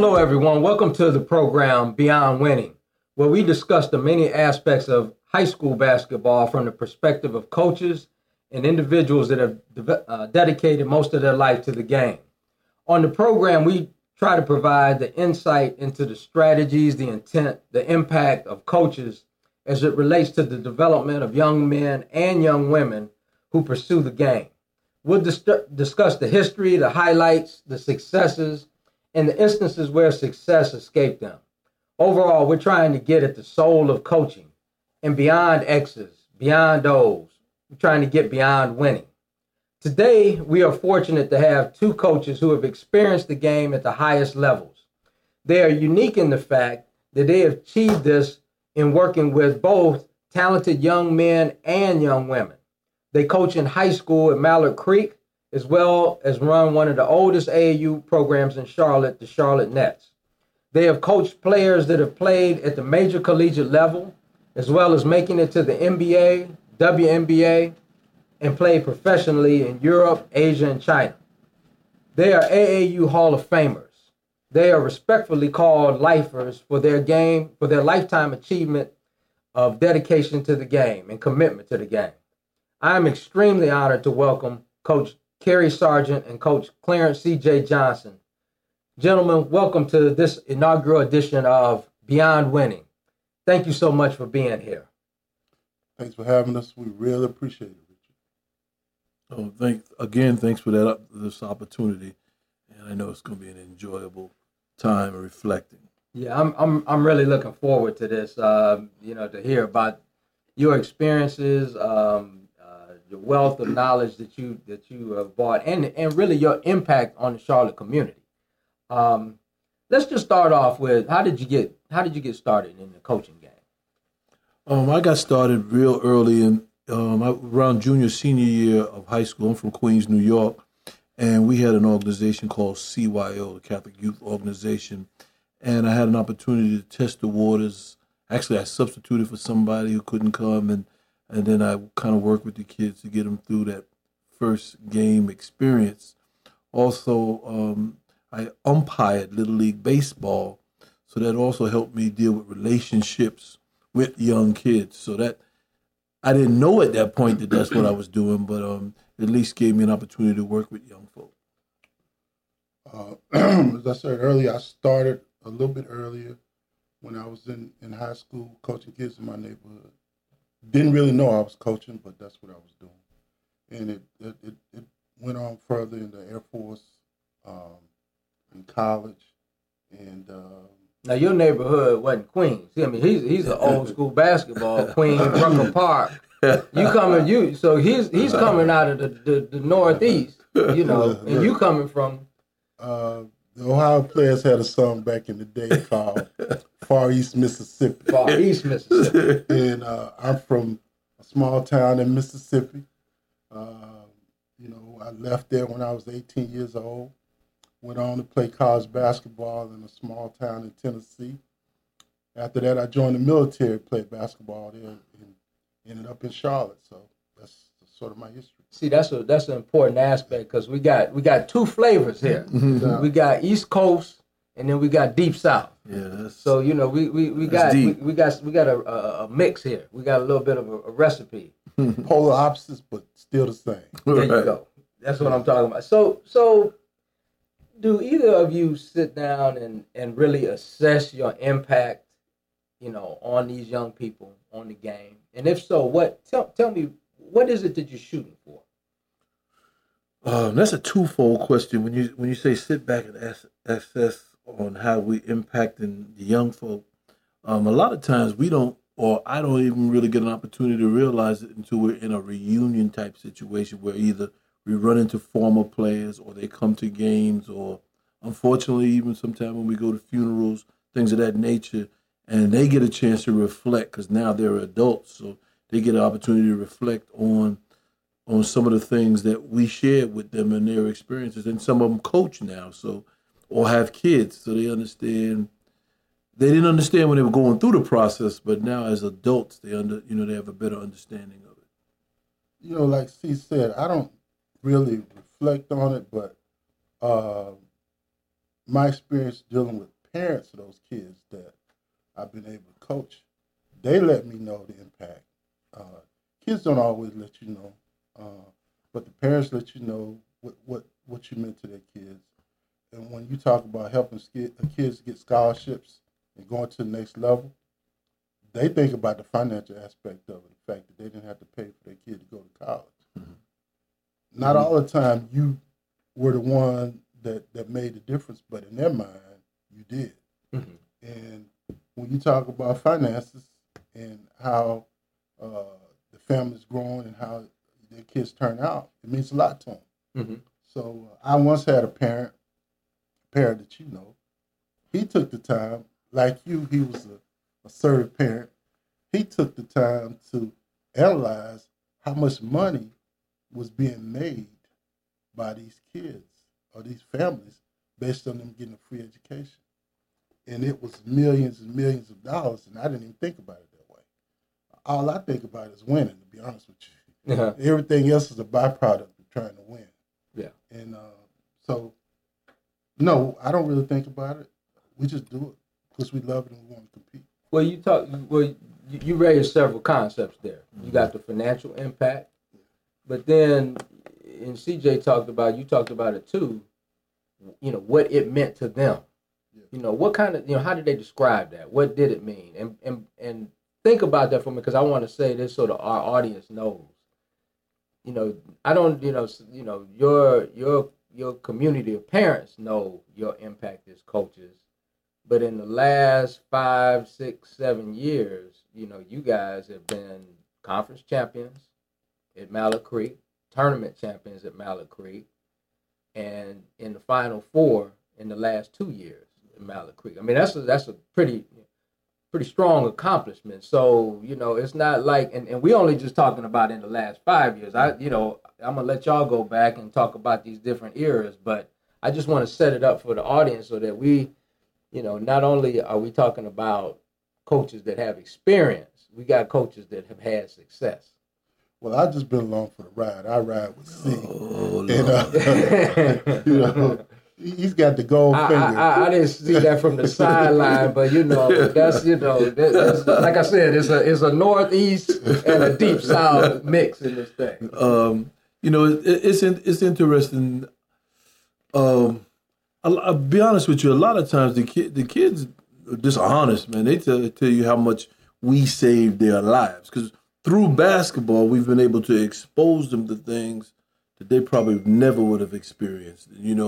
Hello, everyone. Welcome to the program Beyond Winning, where we discuss the many aspects of high school basketball from the perspective of coaches and individuals that have dedicated most of their life to the game. On the program, we try to provide the insight into the strategies, the intent, the impact of coaches as it relates to the development of young men and young women who pursue the game. We'll discuss the history, the highlights, the successes, and the instances where success escaped them. Overall, we're trying to get at the soul of coaching and beyond X's, beyond O's. We're trying to get beyond winning. Today, we are fortunate to have two coaches who have experienced the game at the highest levels. They are unique in the fact that they have achieved this in working with both talented young men and young women. They coach in high school at Mallard Creek, as well as run one of the oldest AAU programs in Charlotte, the Charlotte Nets. They have coached players that have played at the major collegiate level, as well as making it to the NBA, WNBA, and played professionally in Europe, Asia, and China. They are AAU Hall of Famers. They are respectfully called lifers for their lifetime achievement of dedication to the game and commitment to the game. I am extremely honored to welcome Coach Kerry Sargent and Coach Clarence C.J. Johnson. Gentlemen, welcome to this inaugural edition of Beyond Winning. Thank you so much for being here. Thanks for having us. We really appreciate it, Richard. Thanks for this opportunity, and I know it's going to be an enjoyable time reflecting. Yeah, I'm really looking forward to this. To hear about your experiences, the wealth of knowledge that you have brought, and really your impact on the Charlotte community. Let's just start off with how did you get started in the coaching game? I got started real early around junior senior year of high school. I'm from Queens, New York, and we had an organization called CYO, the Catholic Youth Organization, and I had an opportunity to test the waters. Actually, I substituted for somebody who couldn't come, and then I kind of worked with the kids to get them through that first game experience. Also, I umpired Little League Baseball, so that also helped me deal with relationships with young kids. So that I didn't know at that point that that's what I was doing, but at least gave me an opportunity to work with young folk. As I said earlier, I started a little bit earlier when I was in high school coaching kids in my neighborhood. Didn't really know I was coaching, but that's what I was doing. And it went on further in the Air Force, in college. And now your neighborhood wasn't Queens. I mean, he's an old school basketball Queen, Rucker Park. So he's coming out of the Northeast, and you coming from. The Ohio Players had a song back in the day called Far East Mississippi. Far East Mississippi. And I'm from a small town in Mississippi. I left there when I was 18 years old. Went on to play college basketball in a small town in Tennessee. After that, I joined the military, played basketball there, and ended up in Charlotte. So that's sort of my history. See, that's an important aspect because we got two flavors here. Mm-hmm. We got East Coast, and then we got Deep South. Yeah. So we got a mix here. We got a little bit of a recipe. Polar opposites, but still the same. There you go. That's what I'm talking about. So do either of you sit down and really assess your impact, on these young people, on the game? And if so, tell me, what is it that you're shooting for? That's a twofold question. When you say sit back and assess on how we impacting the young folk, a lot of times we don't, or I don't even really get an opportunity to realize it until we're in a reunion type situation where either we run into former players or they come to games, or unfortunately even sometimes when we go to funerals, things of that nature, and they get a chance to reflect because now they're adults, so they get an opportunity to reflect on some of the things that we shared with them and their experiences. And some of them coach now, or have kids, so they understand. They didn't understand when they were going through the process, but now as adults, they have a better understanding of it. Like C said, I don't really reflect on it, but my experience dealing with parents of those kids that I've been able to coach, they let me know the impact. Kids don't always let you know, but the parents let you know what you meant to their kids. And when you talk about helping kids get scholarships and going to the next level, they think about the financial aspect of it, the fact that they didn't have to pay for their kid to go to college. Mm-hmm. Not all the time you were the one that made the difference, but in their mind, you did. Mm-hmm. And when you talk about finances and how the family's growing and how their kids turn out, it means a lot to them. Mm-hmm. So I once had a parent that you know, he took the time, like you, he was a assertive parent. He took the time to analyze how much money was being made by these kids or these families based on them getting a free education. And it was millions and millions of dollars, and I didn't even think about it that way. All I think about is winning, to be honest with you. Uh-huh. Everything else is a byproduct of trying to win. Yeah. And so, no, I don't really think about it. We just do it because we love it and we want to compete. Well, you raised several concepts there. You got the financial impact, but then, and CJ talked about it too. You know what it meant to them. Yeah. You know what kind of, how did they describe that? What did it mean? And think about that for me, because I want to say this so that our audience knows. I don't. Your community of parents know your impact as coaches. But in the last 5, 6, 7 years, you guys have been conference champions at Mallard Creek, tournament champions at Mallard Creek, and in the Final Four in the last 2 years at Mallard Creek. I mean, that's a pretty strong accomplishment. So, it's not like, and we only just talking about in the last 5 years. I'm gonna let y'all go back and talk about these different eras, but I just want to set it up for the audience so that we, not only are we talking about coaches that have experience, we got coaches that have had success. Well, I've just been along for the ride. I ride with C. And, he's got the gold finger. I didn't see that from the sideline, but that's like I said, it's a northeast and a deep south mix in this thing. It's interesting. I'll be honest with you. A lot of times the kids are dishonest, man. They tell you how much we saved their lives, because through basketball we've been able to expose them to things that they probably never would have experienced.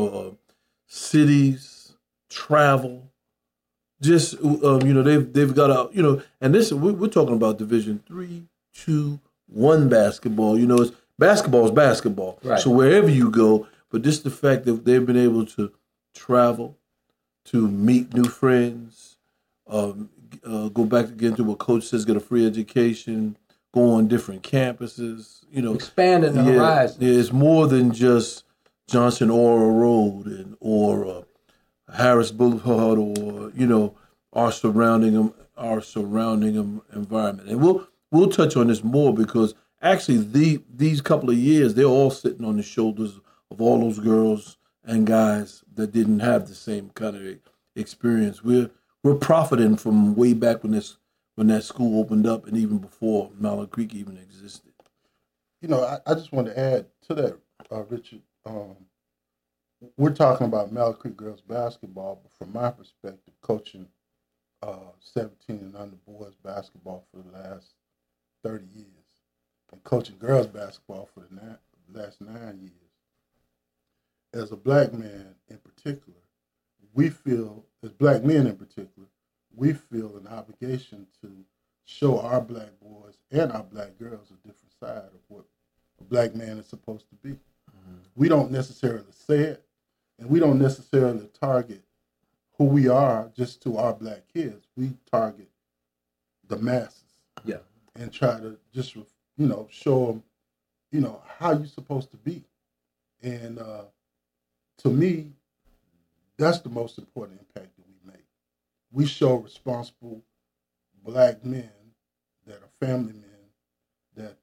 Cities, travel, just they've got and this we're talking about Division 3, 2, 1 basketball. It's basketball is basketball. Right. So wherever you go, but just the fact that they've been able to travel, to meet new friends, go back again to what Coach says, get a free education, go on different campuses, expanding the horizon. It's more than just Johnson Ora Road or Harris Boulevard or our surrounding environment. And we'll touch on this more, because actually these couple of years they're all sitting on the shoulders of all those girls and guys that didn't have the same kind of experience. We're profiting from way back when that school opened up, and even before Mallard Creek even existed. I just want to add to that, Richard. We're talking about Mallard Creek girls basketball, but from my perspective, coaching 17 and under boys basketball for the last 30 years, and coaching girls basketball for the last 9 years. As a black man in particular, as black men in particular, we feel an obligation to show our black boys and our black girls a different side of what a black man is supposed to be. Mm-hmm. We don't necessarily say it, and we don't necessarily target who we are just to our black kids. We target the masses. Yeah. And try to just, show them, how you're supposed to be. And to me, that's the most important impact that we make. We show responsible black men that are family men that,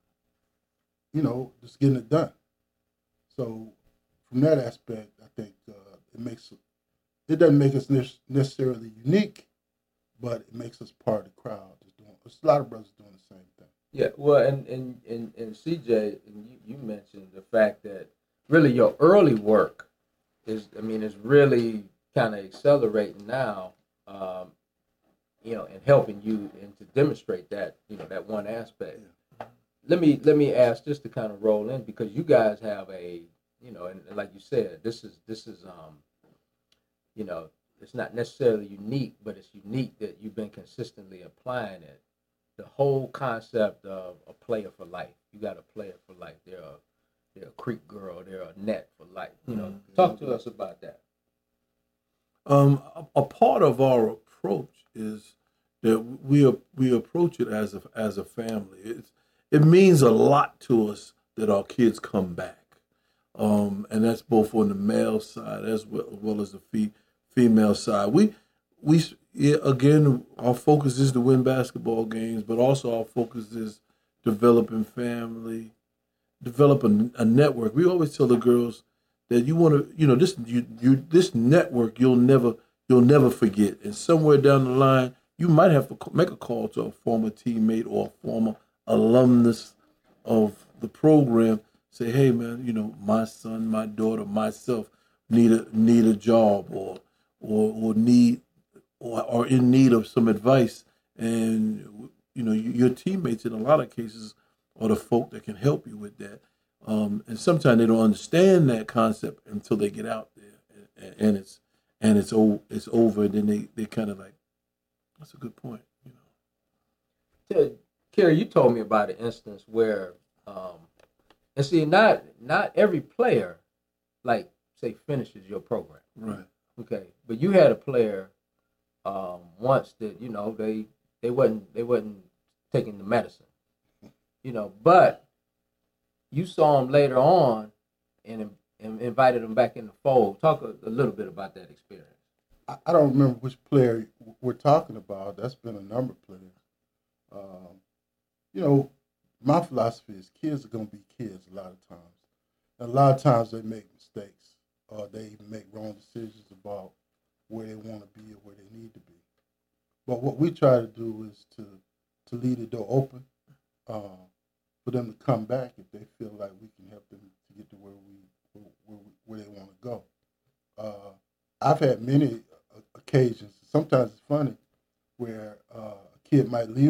just getting it done. So from that aspect, I think it makes it doesn't make us necessarily unique, but it makes us part of the crowd. There's a lot of brothers doing the same thing. Yeah, well, and CJ, and you mentioned the fact that really your early work is really kind of accelerating now, and helping you and to demonstrate that, that one aspect. Let me ask, just to kind of roll in, because you guys have a, and like you said, this is it's not necessarily unique, but it's unique that you've been consistently applying it. The whole concept of a player for life. You got a player for life. They're a creek girl. They're a net for life. Talk to us about that. A part of our approach is that we approach it as a family. It means a lot to us that our kids come back, and that's both on the male side as well as the female side. Again, our focus is to win basketball games, but also our focus is developing family, developing a network. We always tell the girls that you want to, this network you'll never forget. And somewhere down the line, you might have to make a call to a former teammate or a former alumnus of the program. Say, hey man, my son, my daughter, myself need a job or need. Or are in need of some advice, and your teammates in a lot of cases are the folk that can help you with that. And sometimes they don't understand that concept until they get out there, and it's over. And then they kind of like, that's a good point. Kerry, you told me about an instance where, and see, not every player, like say, finishes your program, right? Okay, but you had a player. Once that they wasn't taking the medicine, but you saw him later on and invited him back in the fold. Talk a little bit about that experience. I don't remember which player we're talking about. That's been a number of players. My philosophy is kids are going to be kids a lot of times. And a lot of times they make mistakes or they make wrong decisions about where they want to be or where they need to be. But what we try to do is to leave the door open for them to come back if they feel like we can help them to get to where they want to go. I've had many occasions. Sometimes it's funny where a kid might leave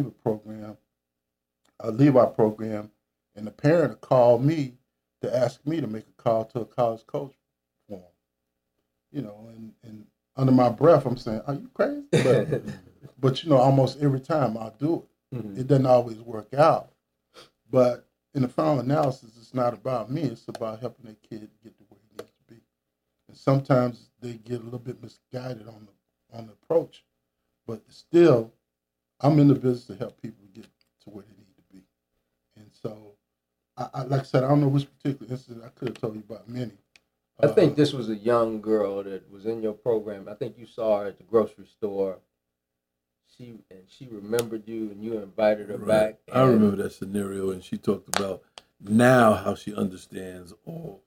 our program, and the parent will call me to ask me to make a call to a college coach for him. And under my breath, I'm saying, "Are you crazy?" But almost every time I'll do it. Mm-hmm. It doesn't always work out, but in the final analysis, it's not about me. It's about helping that kid get to where he needs to be. And sometimes they get a little bit misguided on the approach, but still, I'm in the business to help people get to where they need to be. And so, I like I said, I don't know which particular incident. I could have told you about many. I think this was a young girl that was in your program. I think you saw her at the grocery store. She remembered you, and you invited her back. I remember that scenario, and she talked about now how she understands all.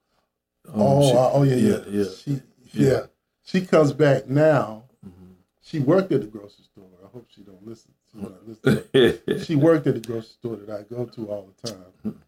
Yeah. She comes back now. Mm-hmm. She worked at the grocery store. I hope she don't listen. She worked at the grocery store that I go to all the time,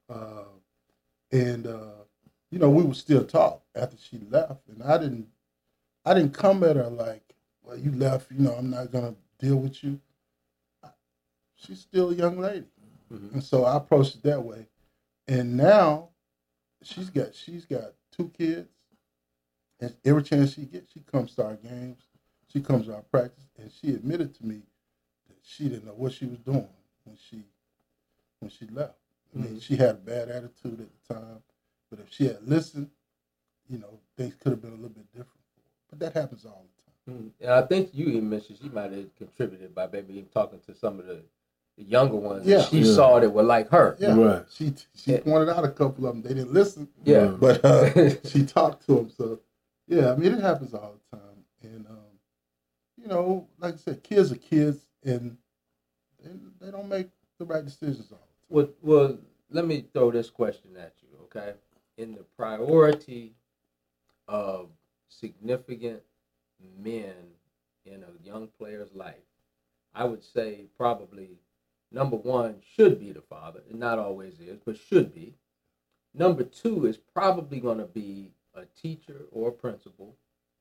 and we would still talk after she left, and I didn't come at her like, well, you left, I'm not gonna deal with you. She's still a young lady, mm-hmm. And so I approached it that way, and now she's got 2 kids, and every chance she gets, she comes to our games, she comes to our practice, and she admitted to me that she didn't know what she was doing when she left. I mean, mm-hmm. She had a bad attitude at the time. But if she had listened, things could have been a little bit different. But that happens all the time. And I think you even mentioned she might have contributed by maybe even talking to some of the younger ones. Yeah. She saw that were like her. Yeah. Right. She pointed out a couple of them. They didn't listen. Yeah. But she talked to them. So, yeah, it happens all the time. And, like I said, kids are kids, and they don't make the right decisions all the time. Well, let me throw this question at you, okay? In the priority of significant men in a young player's life, I would say probably number one should be the father. It not always is, but should be. Number two is probably going to be a teacher or a principal.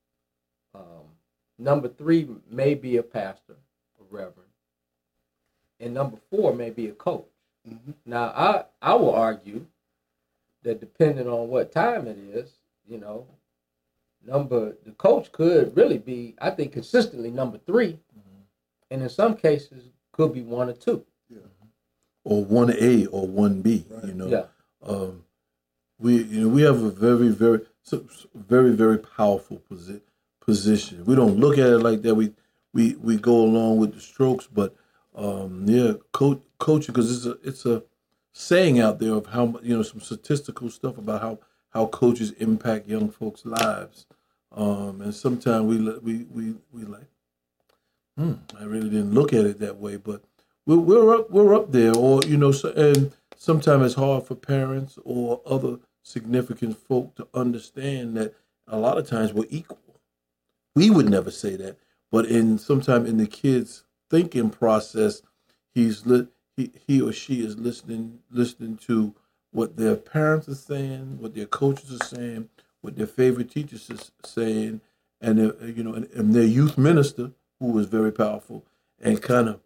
Number three may be a pastor, a reverend. And number four may be a coach. Mm-hmm. Now, I will argue that depending on what time it is, the coach could really be, I think, consistently number three. Mm-hmm. And in some cases, could be one or two. Yeah. Or 1A or 1B, right. Yeah. We have a very, very, very, very powerful position. We don't look at it like that. We go along with the strokes, but coaching, because it's a saying out there of how some statistical stuff about how coaches impact young folks' lives, and sometimes we like, I really didn't look at it that way, but we're up there, or and sometimes it's hard for parents or other significant folk to understand that a lot of times we're equal. We would never say that, but sometimes in the kids' thinking process, he or she is listening to what their parents are saying, what their coaches are saying, what their favorite teachers are saying, and and their youth minister, who was very powerful, and kind of,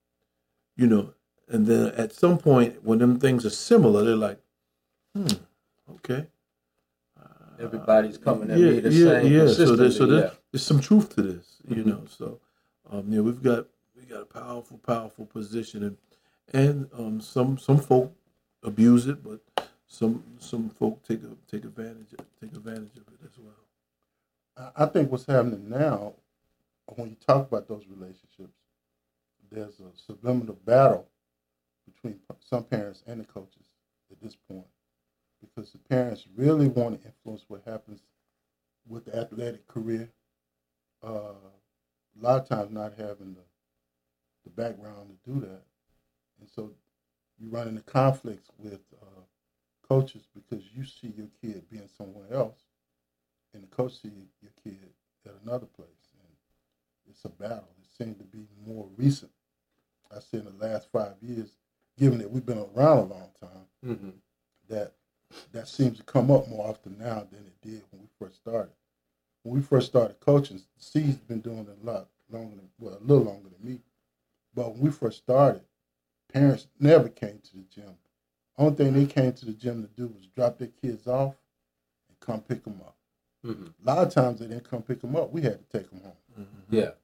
and then at some point when them things are similar, they're like, okay. Everybody's coming at me the same. Yeah. So there's some truth to this, So, we've got a powerful position, and some folk abuse it, but some folk take advantage of it as well. I think what's happening now, when you talk about those relationships, there's a subliminal battle between some parents and the coaches at this point, because the parents really want to influence what happens with the athletic career. A lot of times not having the background to do that. And so you run into conflicts with coaches because you see your kid being somewhere else, and the coach see your kid at another place. And it's a battle. It seems to be more recent. I say in the last 5 years, given that we've been around a long time, that seems to come up more often now than it did when we first started. When we first started coaching, C's been doing it a little longer than me. But when we first started, parents never came to the gym. Only thing they came to the gym to do was drop their kids off and come pick them up. Mm-hmm. A lot of times they didn't come pick them up. We had to take them home. Mm-hmm. Yeah.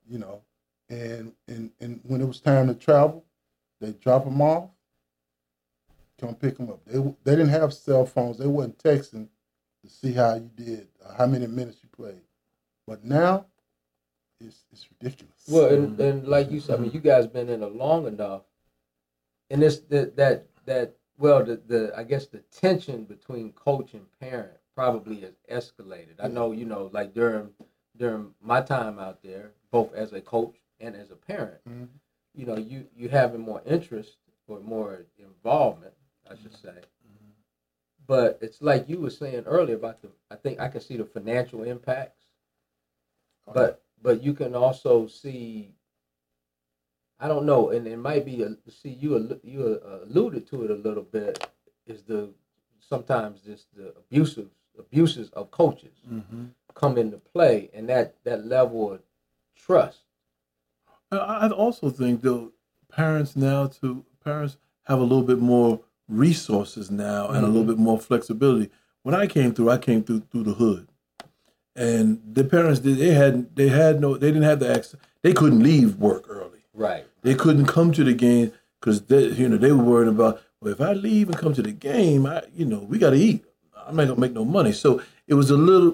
And when it was time to travel, they drop them off, come pick them up. They didn't have cell phones. They wasn't texting to see how you did, how many minutes you played. But now, it's ridiculous. Well, and like you said, I mean, you guys been in it long enough, and it's the I guess the tension between coach and parent probably has escalated. I know, like during my time out there, both as a coach and as a parent, you having more interest or more involvement, I should say. Mm-hmm. But it's like you were saying earlier about I think I can see the financial impacts, but you can also see, I don't know, and it might be you alluded to it a little bit, is sometimes just the abuses of coaches come into play, and that level of trust. I also think though parents have a little bit more resources now and a little bit more flexibility. When I came through the hood, and the parents they didn't have the access. They couldn't leave work early. Right. They couldn't come to the game because they were worried about, well, if I leave and come to the game, we got to eat. I'm not gonna make no money. So it's a little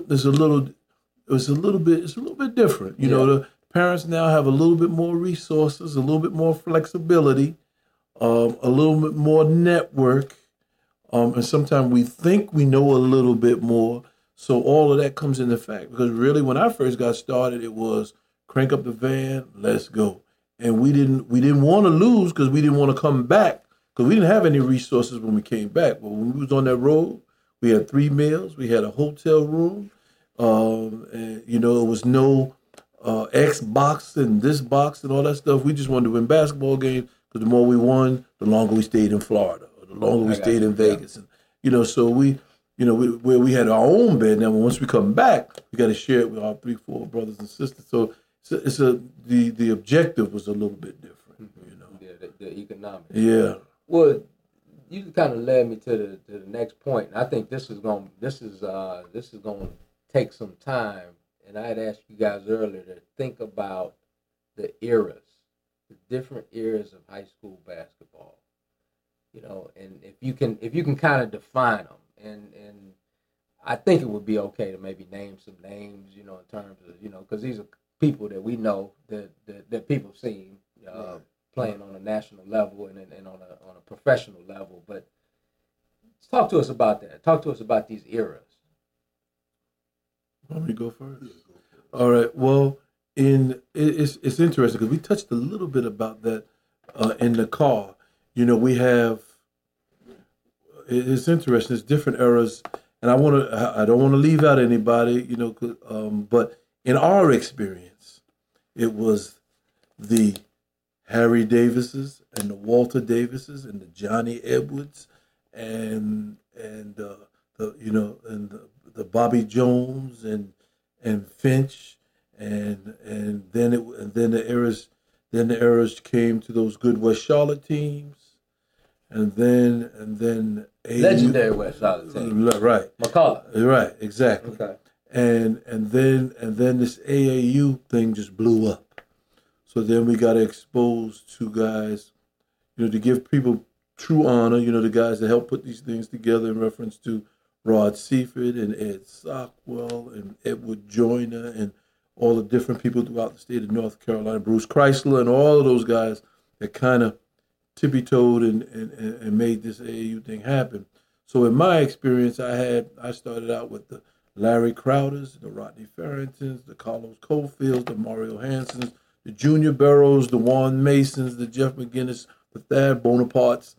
bit different. The parents now have a little bit more resources, a little bit more flexibility, a little bit more network, and sometimes we think we know a little bit more. So all of that comes into fact, because really when I first got started, it was crank up the van, let's go. And we didn't want to lose because we didn't want to come back, because we didn't have any resources when we came back. But when we was on that road, we had 3 meals, we had a hotel room, and it was no Xbox and this box and all that stuff. We just wanted to win basketball games because the more we won, the longer we stayed in Florida, or the longer we stayed in Vegas. And, so we had our own bed. Now, once we come back, we got to share it with our 3-4 brothers and sisters. So the objective was a little bit different, Yeah, the economics. Yeah. Well, you kind of led me to the next point. And I think this is going to take some time. And I had asked you guys earlier to think about the eras, the different eras of high school basketball. And if you can kind of define them, and I think it would be okay to maybe name some names, in terms of, because these are people that we know that people have seen playing on a national level and on a professional level. But talk to us about that. Talk to us about these eras. Want me to go first? All right. Well, it's interesting because we touched a little bit about that in the car. We have. It's interesting. It's different eras, and I don't want to leave out anybody. But in our experience, it was the Harry Davises and the Walter Davises and the Johnny Edwards and the Bobby Jones and Finch and then the eras came to those good West Charlotte teams and then legendary West Charlotte team. Right. McCullough. Right, exactly. Okay. And then this AAU thing just blew up. So then we got exposed to guys, to give people true honor, the guys that helped put these things together in reference to Rod Seaford and Ed Sockwell and Edward Joyner and all the different people throughout the state of North Carolina, Bruce Chrysler and all of those guys that kind of tippy-toed and made this AAU thing happen. So in my experience, I started out with the Larry Crowders, the Rodney Farringtons, the Carlos Cofields, the Mario Hansons, the Junior Burrows, the Juan Masons, the Jeff McGinnis, the Thad Bonapartes,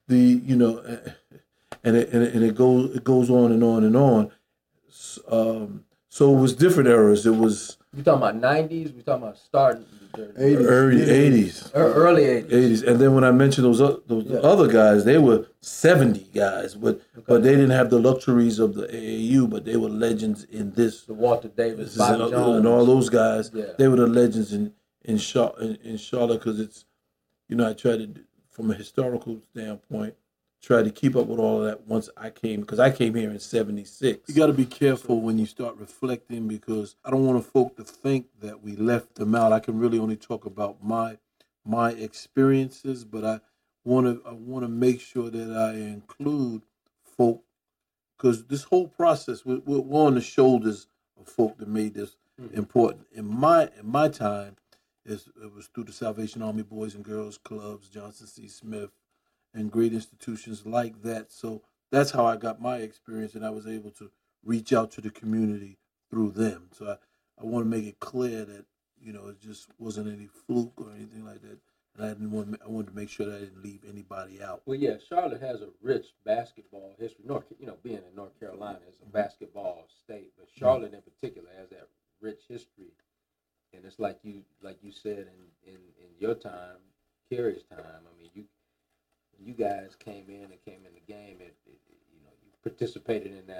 and it goes on and on and on. So it was different eras. It was. You talking about 90s? We talking about starting 80s. Early 80s. Early 80s. And then when I mentioned those other guys, they were 70 guys, but they didn't have the luxuries of the AAU, but they were legends in this. The Walter Davis, Bobby Jones, and all those guys. Yeah. They were the legends in Charlotte because it's, I tried to, from a historical standpoint, try to keep up with all of that once I came, because I came here in 76. You got to be careful when you start reflecting, because I don't want folk to think that we left them out. I can really only talk about my experiences, but I want to make sure that I include folk, because this whole process, we're on the shoulders of folk that made this important. In my time, it was through the Salvation Army Boys and Girls Clubs, Johnson C. Smith, and great institutions like that. So that's how I got my experience, and I was able to reach out to the community through them. So I want to make it clear that, it just wasn't any fluke or anything like that. And I wanted to make sure that I didn't leave anybody out. Well, yeah, Charlotte has a rich basketball history. Being in North Carolina is a basketball state, but Charlotte in particular has that rich history. And it's like you said in your time, Kerry's time. I mean, you guys came in the game. You participated in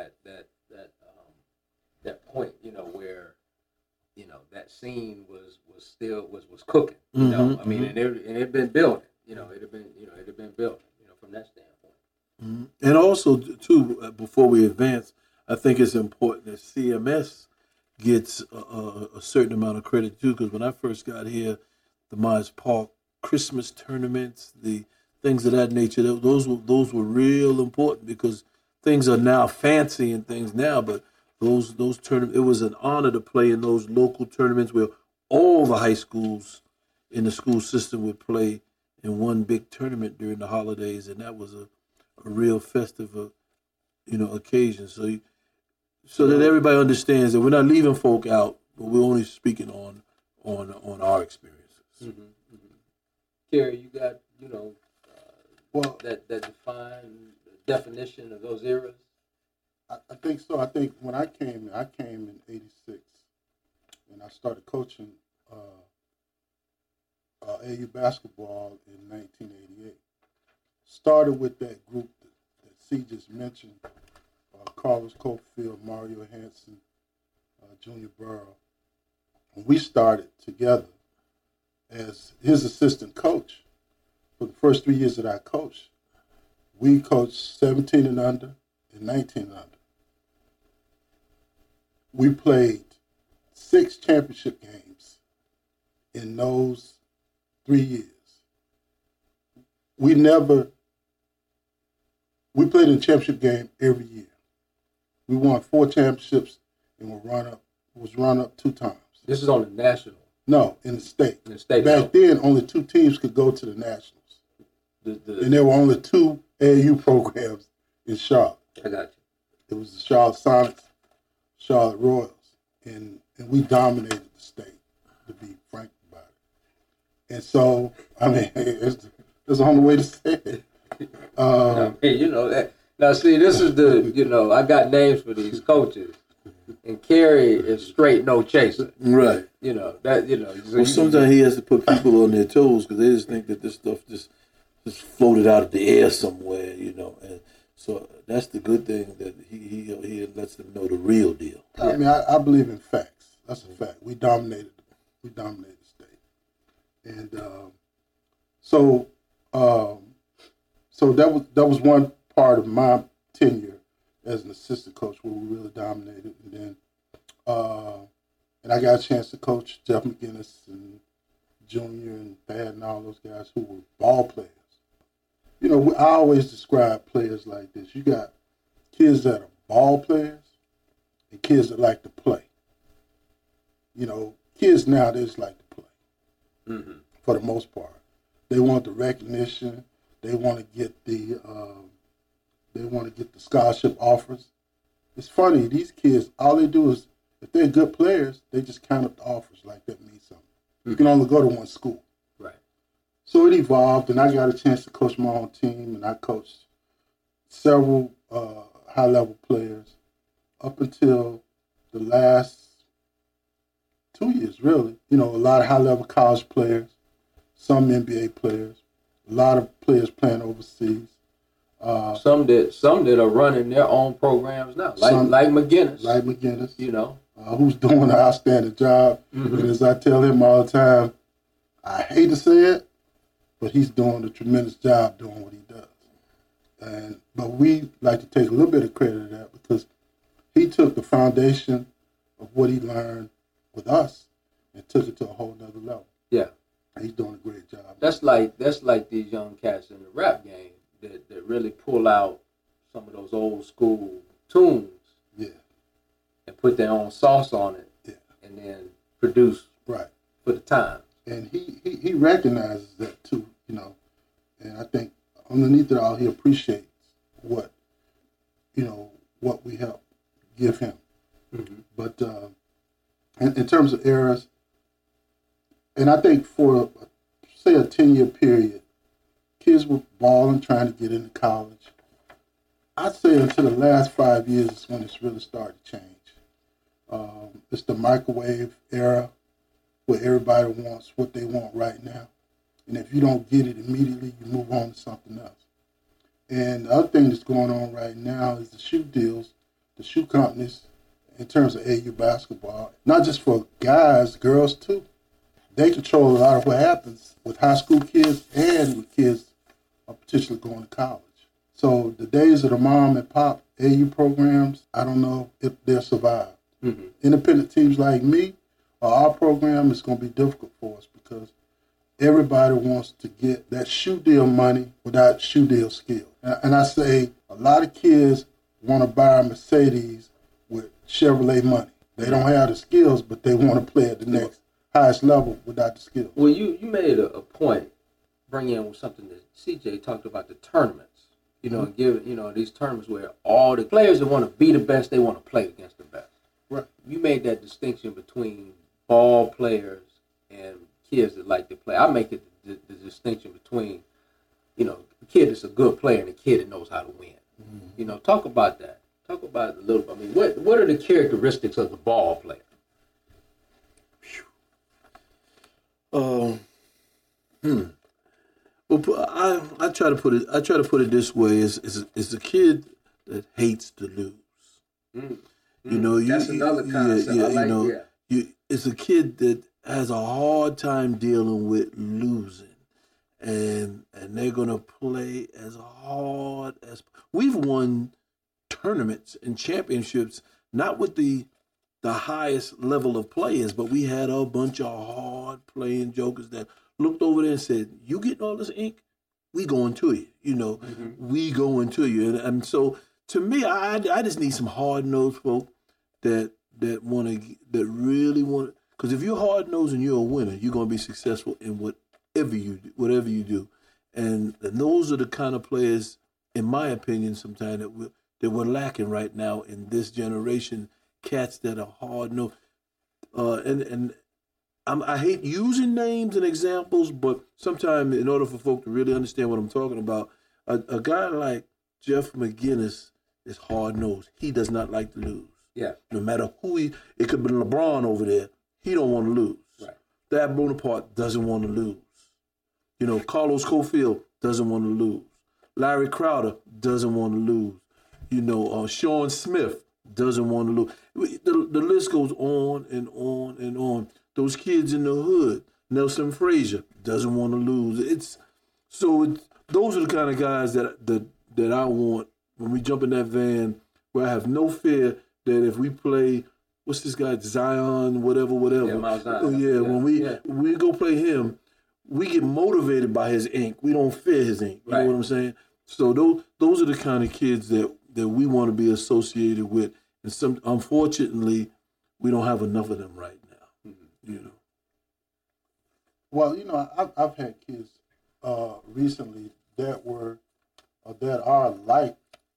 that point, where that scene was cooking. I mean, and it had been building. It had been building. From that standpoint. Mm-hmm. And also, too, before we advance, I think it's important that CMS gets a certain amount of credit too, because when I first got here, the Myers Park Christmas tournaments, the things of that nature, those were real important, because things are now fancy and things now, but those tournaments, it was an honor to play in those local tournaments where all the high schools in the school system would play in one big tournament during the holidays, and that was a real festive, occasion. So that everybody understands that we're not leaving folk out, but we're only speaking on our experiences. Mm-hmm. Kerry, you got that definition of those eras? I think so. I think when I came in '86, and I started coaching AU basketball in 1988. Started with that group that C just mentioned, Carlos Cofield, Mario Hansen, Junior Burrow. And we started together as his assistant coach for the first 3 years that I coached. We coached 17 and under and 19 and under. We played 6 championship games in those 3 years. We played in a championship game every year. We won 4 championships and was run up 2 times. This is on the national. No, in the state. In the state. Back then, only 2 teams could go to the nationals. And there were only 2 AAU programs in Charlotte. I got you. It was the Charlotte Sonics, Charlotte Royals, and we dominated the state, to be frank about it. And so, I mean, it's the only way to say it. You know that. Now, see, this is I got names for these coaches, and Kerry is straight no chaser. Right. So sometimes he has to put people on their toes because they just think that this stuff just floated out of the air somewhere, and so that's the good thing that he lets them know the real deal. I mean, I believe in facts. That's a fact. We dominated the state, and so that was one part of my tenure as an assistant coach where we really dominated, and then and I got a chance to coach Jeff McGinnis and Junior and Thad and all those guys who were ball players. I always describe players like this. You got kids that are ball players and kids that like to play. Kids nowadays like to play for the most part. They want the recognition. They want to get the scholarship offers. It's funny, these kids, all they do is, if they're good players, they just count up the offers like that means something. You can only go to one school. Right. So it evolved, and I got a chance to coach my own team, and I coached several high-level players up until the last 2 years, really. A lot of high-level college players, some NBA players, a lot of players playing overseas. Some that are running their own programs now, like McGinnis. Like McGinnis. Who's doing an outstanding job. And as I tell him all the time, I hate to say it, but he's doing a tremendous job doing what he does. But we like to take a little bit of credit of that because he took the foundation of what he learned with us and took it to a whole nother level. Yeah. And he's doing a great job. That's like these young cats in the rap game that really pull out some of those old school tunes. Yeah. And put their own sauce on it. Yeah. And then produce right for the time. And he recognizes that too, and I think underneath it all he appreciates what we help give him. But in terms of errors, and I think for say a 10-year period, kids were balling trying to get into college. I'd say until the last 5 years is when it's really started to change. It's the microwave era where everybody wants what they want right now. And if you don't get it immediately, you move on to something else. And the other thing that's going on right now is the shoe deals, the shoe companies, in terms of AU basketball, not just for guys, girls too. They control a lot of what happens with high school kids and with kids potentially going to college. So the days of the mom and pop AU programs, I don't know if they'll survive. Independent teams like me, our program is going to be difficult for us because everybody wants to get that shoe deal money without shoe deal skill. And I say a lot of kids want to buy a Mercedes with Chevrolet money. They don't have the skills, but they want to play at the next highest level without the skills. Well, you made a point, bring in something that CJ talked about, the tournaments. And give these tournaments where all the players that want to be the best, they want to play against the best. Right. You made that distinction between ball players and kids that like to play. I make it the distinction between, a kid that's a good player and a kid that knows how to win. Talk about that. Talk about it a little bit. I mean, what are the characteristics of the ball player? Well, I try to put it. I try to put it this way: is a kid that hates to lose. You know, That's another concept. I like, it's a kid that has a hard time dealing with losing, and they're gonna play as hard as we've won tournaments and championships, not with the highest level of players, but we had a bunch of hard playing jokers that looked over there and said, "You getting all this ink? We going to you. You know, we going to you." And so to me, I just need some hard nosed folk that really want. Because if you're hard nosed and you're a winner, you're gonna be successful in whatever you do. And those are the kind of players, in my opinion, sometimes that we're lacking right now in this generation. Cats that are hard nosed, and I hate using names and examples, but sometimes in order for folk to really understand what I'm talking about, a guy like Jeff McGinnis is hard nosed. He does not like to lose. Yeah. No matter who it could be LeBron over there. He don't want to lose. Right. Thad Bonaparte doesn't want to lose. You know, Carlos Cofield doesn't want to lose. Larry Crowder doesn't want to lose. You know, Sean Smith doesn't want to lose. The list goes on and on and on. Those kids in the hood, Nelson Frazier doesn't want to lose. Those are the kind of guys that I want when we jump in that van, where I have no fear that if we play, what's this guy, Zion, whatever. Yeah, Miles Zion. When we go play him, we get motivated by his ink. We don't fear his ink. You know what I'm saying? So those are the kind of kids that we want to be associated with. And unfortunately, we don't have enough of them right now. You know. Well, you know, I've had kids recently that are like,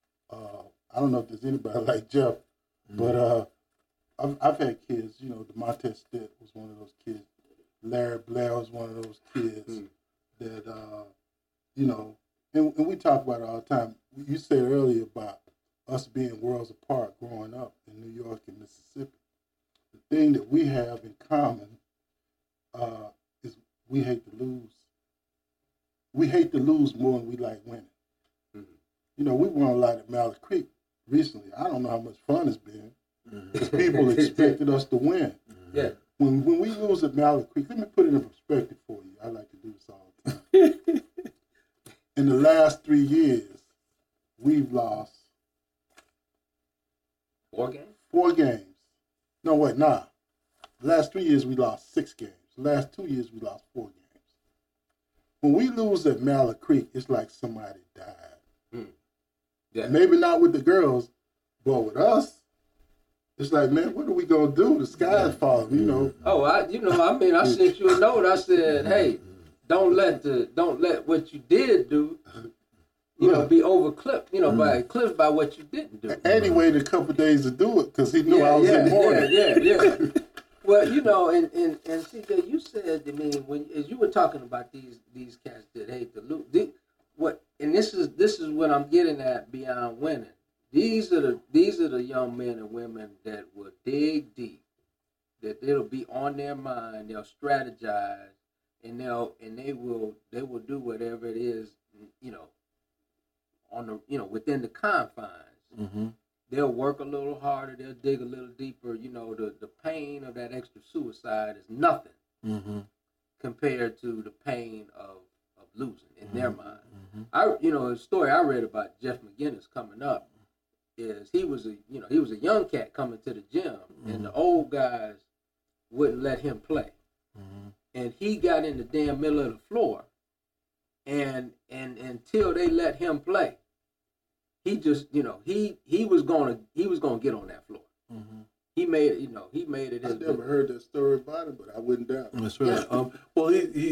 I don't know if there's anybody like Jeff, but I've had kids. You know, DeMonte Stitt was one of those kids. Larry Blair was one of those kids that you know, and we talk about it all the time. You said earlier about us being worlds apart growing up in New York and Mississippi. The thing that we have in common is we hate to lose. We hate to lose more than we like winning. You know, we won a lot at Mallard Creek recently. I don't know how much fun it's been because people expected us to win. Yeah. When we lose at Mallard Creek, let me put it in perspective for you. I like to do this all the time. In the last 3 years, we've lost 4 games? 4 games. No, wait, nah. The last 3 years, we lost 6 games. The last 2 years, we lost 4 games. When we lose at Mallard Creek, it's like somebody died. Yeah. Maybe not with the girls, but with us, it's like, man, what are we gonna do? The sky's falling, you know. Oh, I sent you a note. I said, hey, don't let what you did do, you know, be overclipped, you know, by eclipsed by what you didn't do. And he waited a couple of days to do it because he knew I was in mourning. Yeah. Well, you know, and CJ, you said, I mean, as you were talking about these cats that hate to lose, this is what I'm getting at beyond winning. These are the young men and women that will dig deep, that it'll be on their mind. They'll strategize, and they will do whatever it is, you know, within the confines. Mm-hmm. They'll work a little harder. They'll dig a little deeper. You know, the pain of that extra suicide is nothing compared to the pain of losing in their mind. A story I read about Jeff McGinnis coming up is he was a young cat coming to the gym, and the old guys wouldn't let him play, and he got in the damn middle of the floor, and until they let him play, he just he was gonna get on that floor. He made it. I never heard that story about him, but I wouldn't doubt it. That's right. Yeah. Well,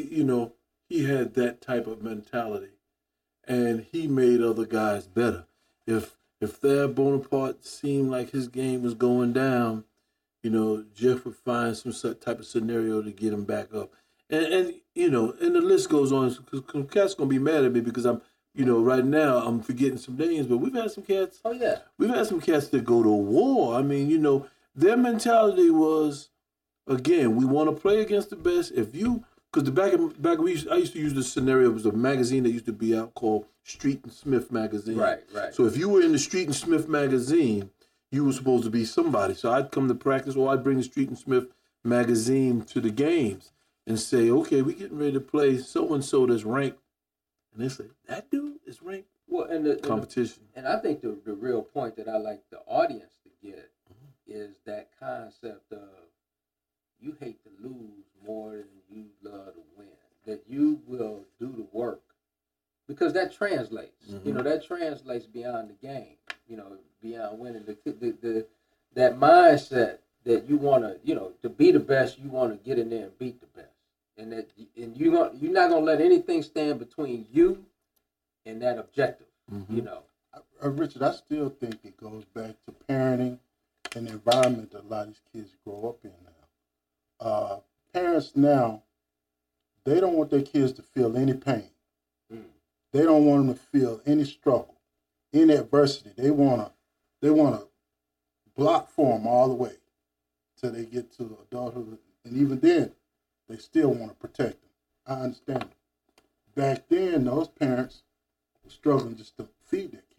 he had that type of mentality, and he made other guys better. If Thad Bonaparte seemed like his game was going down, you know, Jeff would find some type of scenario to get him back up. And the list goes on, because cats going to be mad at me because I'm, right now I'm forgetting some names, but we've had some cats. Oh, yeah. We've had some cats that go to war. I mean, their mentality was, again, we want to play against the best. If you because I used to use this scenario. It was a magazine that used to be out called Street and Smith magazine. Right. So if you were in the Street and Smith magazine, you were supposed to be somebody. So I'd come to practice, or I'd bring the Street and Smith magazine to the games and say, okay, we getting ready to play so and so that's ranked, and they say that dude is ranked. Well, and competition. And I think the real point that I like the audience to get is that concept of you hate to lose more than you love to win. That you will do the work, because that translates. That translates beyond the game. Beyond winning. That mindset that you want to, to be the best. You want to get in there and beat the best, and you're not gonna let anything stand between you and that objective. Richard, I still think it goes back to parenting and the environment that a lot of these kids grow up in now. Parents now, they don't want their kids to feel any pain. They don't want them to feel any struggle, any adversity. They want to block for them all the way till they get to adulthood, and even then, they still want to protect them. I understand it. Back then, those parents were struggling just to feed their kids.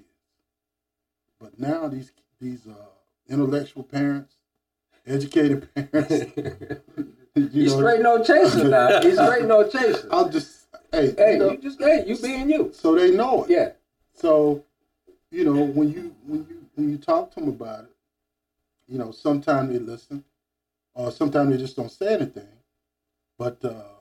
But now these intellectual parents, educated parents, He's straight no chaser now. He's straight no chaser. I'll just you being you. So they know it. Yeah. So, when you talk to them about it, sometimes they listen, or sometimes they just don't say anything. But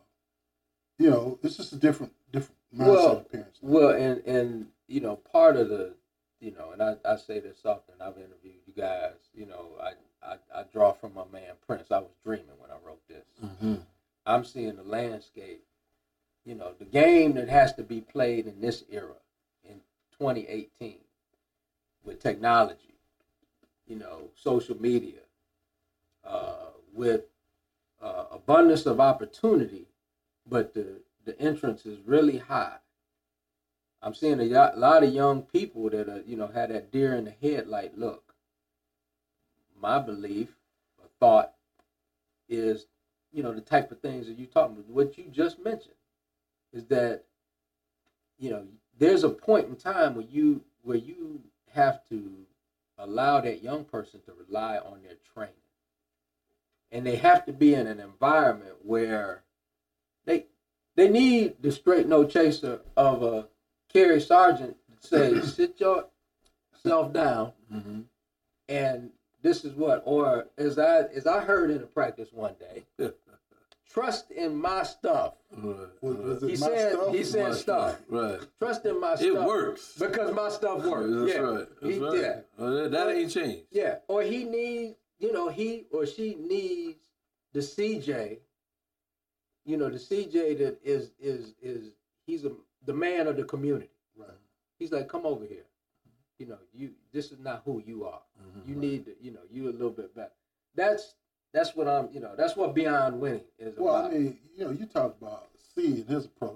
it's just a different mindset of parents. Well, and part of the, and I say this often. I've interviewed you guys. I draw from my man Prince. I was dreaming when I wrote this. I'm seeing the landscape. The game that has to be played in this era, in 2018, with technology, social media, with abundance of opportunity, but the entrance is really high. I'm seeing a lot of young people that are, had that deer in the headlight look. My belief, or thought, is, the type of things that you're talking about, what you just mentioned, is that, there's a point in time where you have to allow that young person to rely on their training. And they have to be in an environment where they need the straight no chaser of a Kerry Sargent to say, sit yourself down, and this is what, or as I heard in a practice one day, trust in my stuff. He said stuff. Right. Trust in my stuff. It works. Because my stuff works. That's right. That's right. Yeah. Well, that ain't changed. Yeah. Or he needs, he or she needs the CJ. The CJ that is he's the man of the community. Right. He's like, come over here. This is not who you are. You need to, you a little bit better. That's what I'm, that's what Beyond Winning is about. Well, I mean, you talk about C and his approach.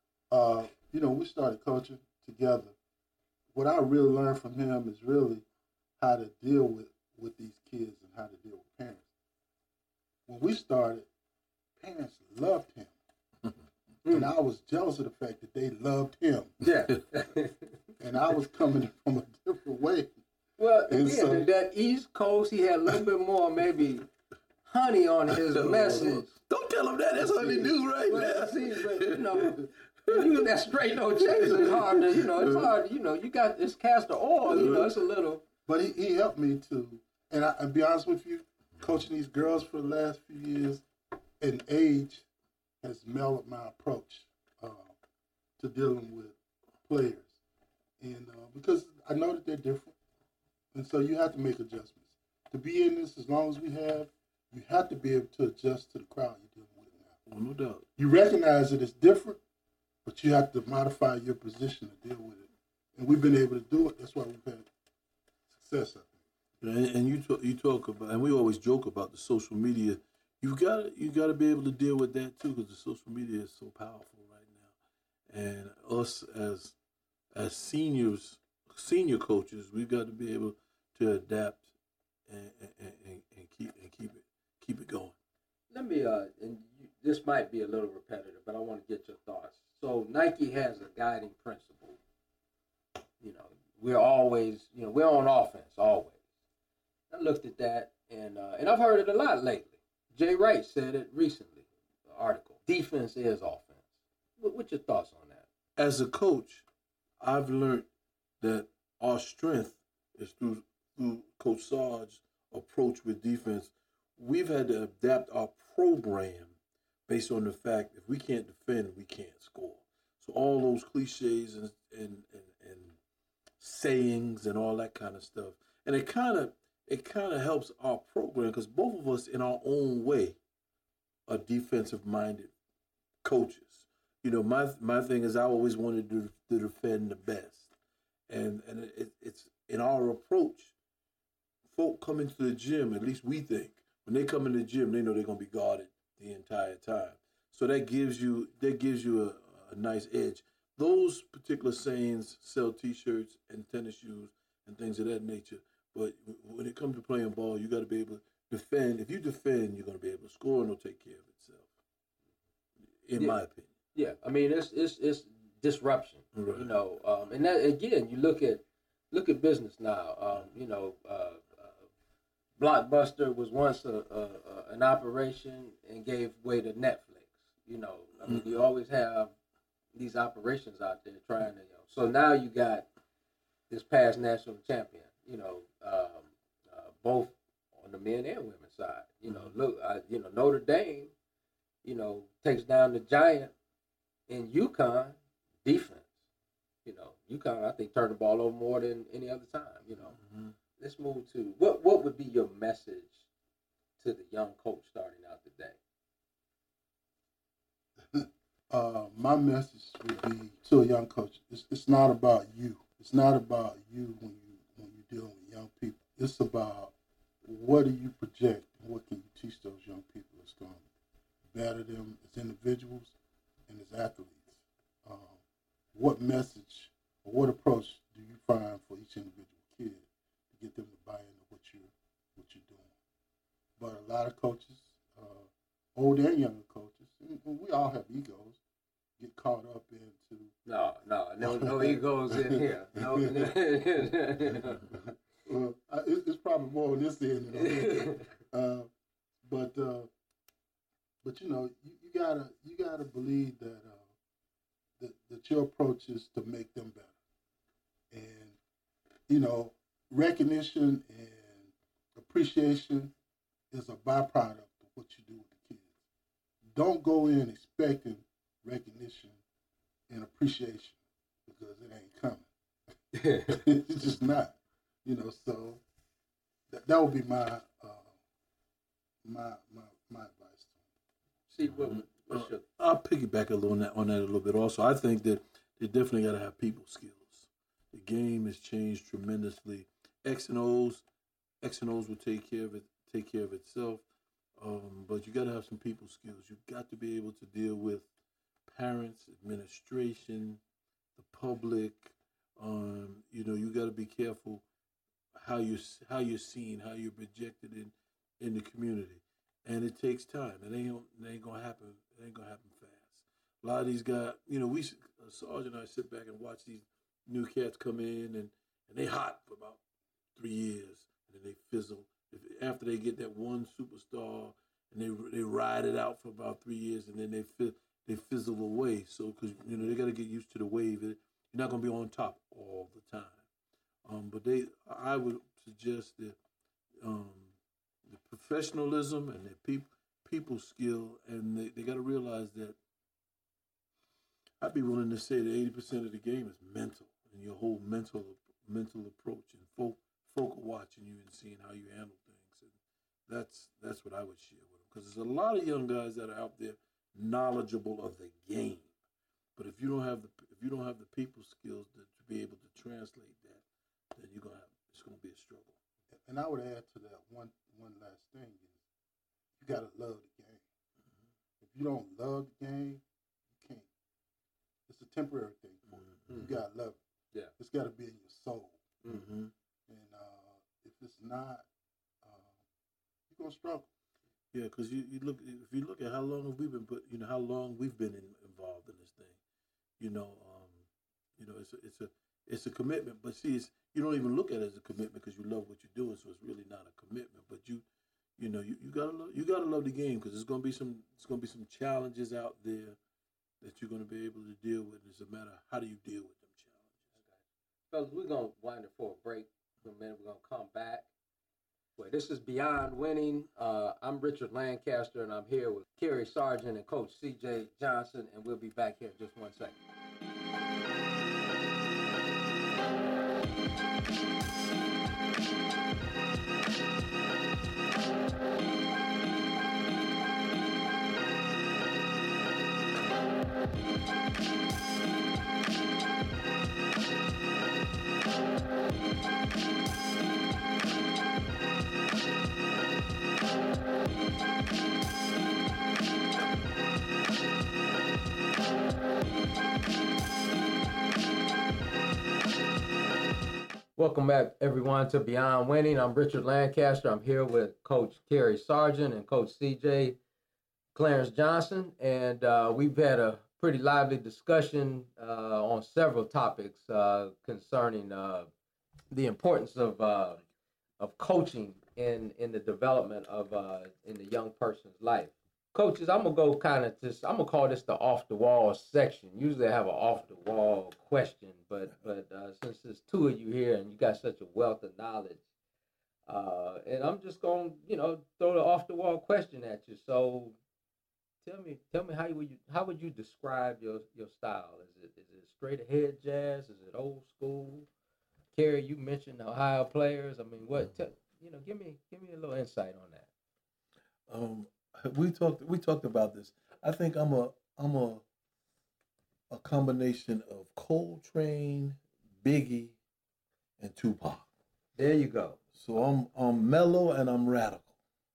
We started coaching together. What I really learned from him is really how to deal with these kids and how to deal with parents. When we started, parents loved him. And I was jealous of the fact that they loved him. Yeah. And I was coming from a different way. Well, again, that East Coast, he had a little bit more maybe honey on his message. Don't tell him that. That's honey do right now. See, but you that straight no chaser, it's hard to, it's hard, you got this castor oil, it's a little. But he helped me to, and I'll be honest with you, coaching these girls for the last few years, and age has mellowed my approach to dealing with players. And because I know that they're different. And so you have to make adjustments. To be in this as long as we have, you have to be able to adjust to the crowd you're dealing with now. Well, no doubt. You recognize that it's different, but you have to modify your position to deal with it. And we've been able to do it. That's why we've had success, I think. And you talk about, and we always joke about the social media. You got to be able to deal with that too, because the social media is so powerful right now. And us as senior coaches, we've got to be able to adapt and keep it going. Let me this might be a little repetitive, but I want to get your thoughts. So Nike has a guiding principle. You know, we're always, we're on offense always. I looked at that, and I've heard it a lot lately. Jay Wright said it recently, the article. Defense is offense. What's your thoughts on that? As a coach, I've learned that our strength is through Coach Sarge's approach with defense. We've had to adapt our program based on the fact if we can't defend, we can't score. So all those cliches and sayings and all that kind of stuff, and it kind of helps our program because both of us, in our own way, are defensive-minded coaches. You know, my thing is I always wanted to defend the best, and it's in our approach. Folk come into the gym, at least we think, when they come in the gym, they know they're going to be guarded the entire time. So that gives you a nice edge. Those particular sayings sell T-shirts and tennis shoes and things of that nature. But when it comes to playing ball, you got to be able to defend. If you defend, you're going to be able to score, and it'll take care of itself. In my opinion. Yeah, I mean it's disruption. Right. And that again, you look at business now. Blockbuster was once an operation and gave way to Netflix. You always have these operations out there trying to. So now you got this past national champion. Both on the men and women's side. Notre Dame. Takes down the giant in UConn defense. UConn I think turned the ball over more than any other time. Mm-hmm. Let's move to what would be your message to the young coach starting out today? My message would be to a young coach. It's not about you. It's not about you when you're dealing with young people. It's about what do you project and what can you teach those young people that's going to better them as individuals and as athletes. What message or what approach do you find for each individual kid to get them to buy into what you're doing? But a lot of coaches, old and younger coaches, and we all have egos, get caught up into no egos in here. No. It's probably more on this end than on this end. But you gotta believe that that your approach is to make them better, and recognition and appreciation is a byproduct of what you do with the kids. Don't go in expecting recognition and appreciation because it ain't coming. It's just not, So that would be my advice. See, I'll piggyback on that a little bit. Also, I think that they definitely got to have people skills. The game has changed tremendously. X and O's will take care of itself. But you got to have some people skills. You got to be able to deal with parents, administration, the public. You got to be careful how you're seen, how you're projected in the community. And it takes time. It ain't gonna happen. It ain't gonna happen fast. A lot of these guys, Sarge and I sit back and watch these new cats come in and they hot for about 3 years and then they fizzle. After they get that one superstar and they ride it out for about 3 years and then they fizzle away. So because they got to get used to the wave. You're not gonna be on top all the time. But I would suggest that. The professionalism and their people skill, and they got to realize that I'd be willing to say that 80% of the game is mental, and your whole mental approach, and folk are watching you and seeing how you handle things, and that's what I would share with them, because there's a lot of young guys that are out there knowledgeable of the game, but if you don't have the people skills to be able to translate that, then it's going to be a struggle. And I would add to that one last thing is you got to love the game. Mm-hmm. If you don't love the game, you can't. It's a temporary thing for you. Mm-hmm. You got to love it. Yeah. It's got to be in your soul. Mm-hmm. And if it's not, you're going to struggle. Yeah, because you look if you look at how long have we been how long we've been involved in this thing. You know, it's a commitment. But see, you don't even look at it as a commitment because you love what you're doing. So it's really not a commitment. But you gotta love the game because it's gonna be some challenges out there that you're gonna be able to deal with. It's a matter of how do you deal with them challenges. Okay. Fellas, we're gonna wind it for a break for a minute. We're gonna come back. Well, this is Beyond Winning. I'm Richard Lancaster, and I'm here with Kerry Sargent and Coach C.J. Johnson, and we'll be back here in just 1 second. Welcome back, everyone, to Beyond Winning. I'm Richard Lancaster. I'm here with Coach Kerry Sargent and Coach C.J. Clarence Johnson, and we've had a pretty lively discussion on several topics concerning the importance of coaching in the development of in the young person's life. Coaches, I'm gonna call this the off the wall section. Usually I have an off the wall question, but since there's two of you here and you got such a wealth of knowledge, and I'm just gonna throw the off the wall question at you. So tell me how would you describe your style? Is it straight ahead jazz? Is it old school? Kerry, you mentioned Ohio players. I mean, give me a little insight on that. We talked about this. I think I'm a combination of Coltrane, Biggie, and Tupac. There you go. So I'm mellow and I'm radical.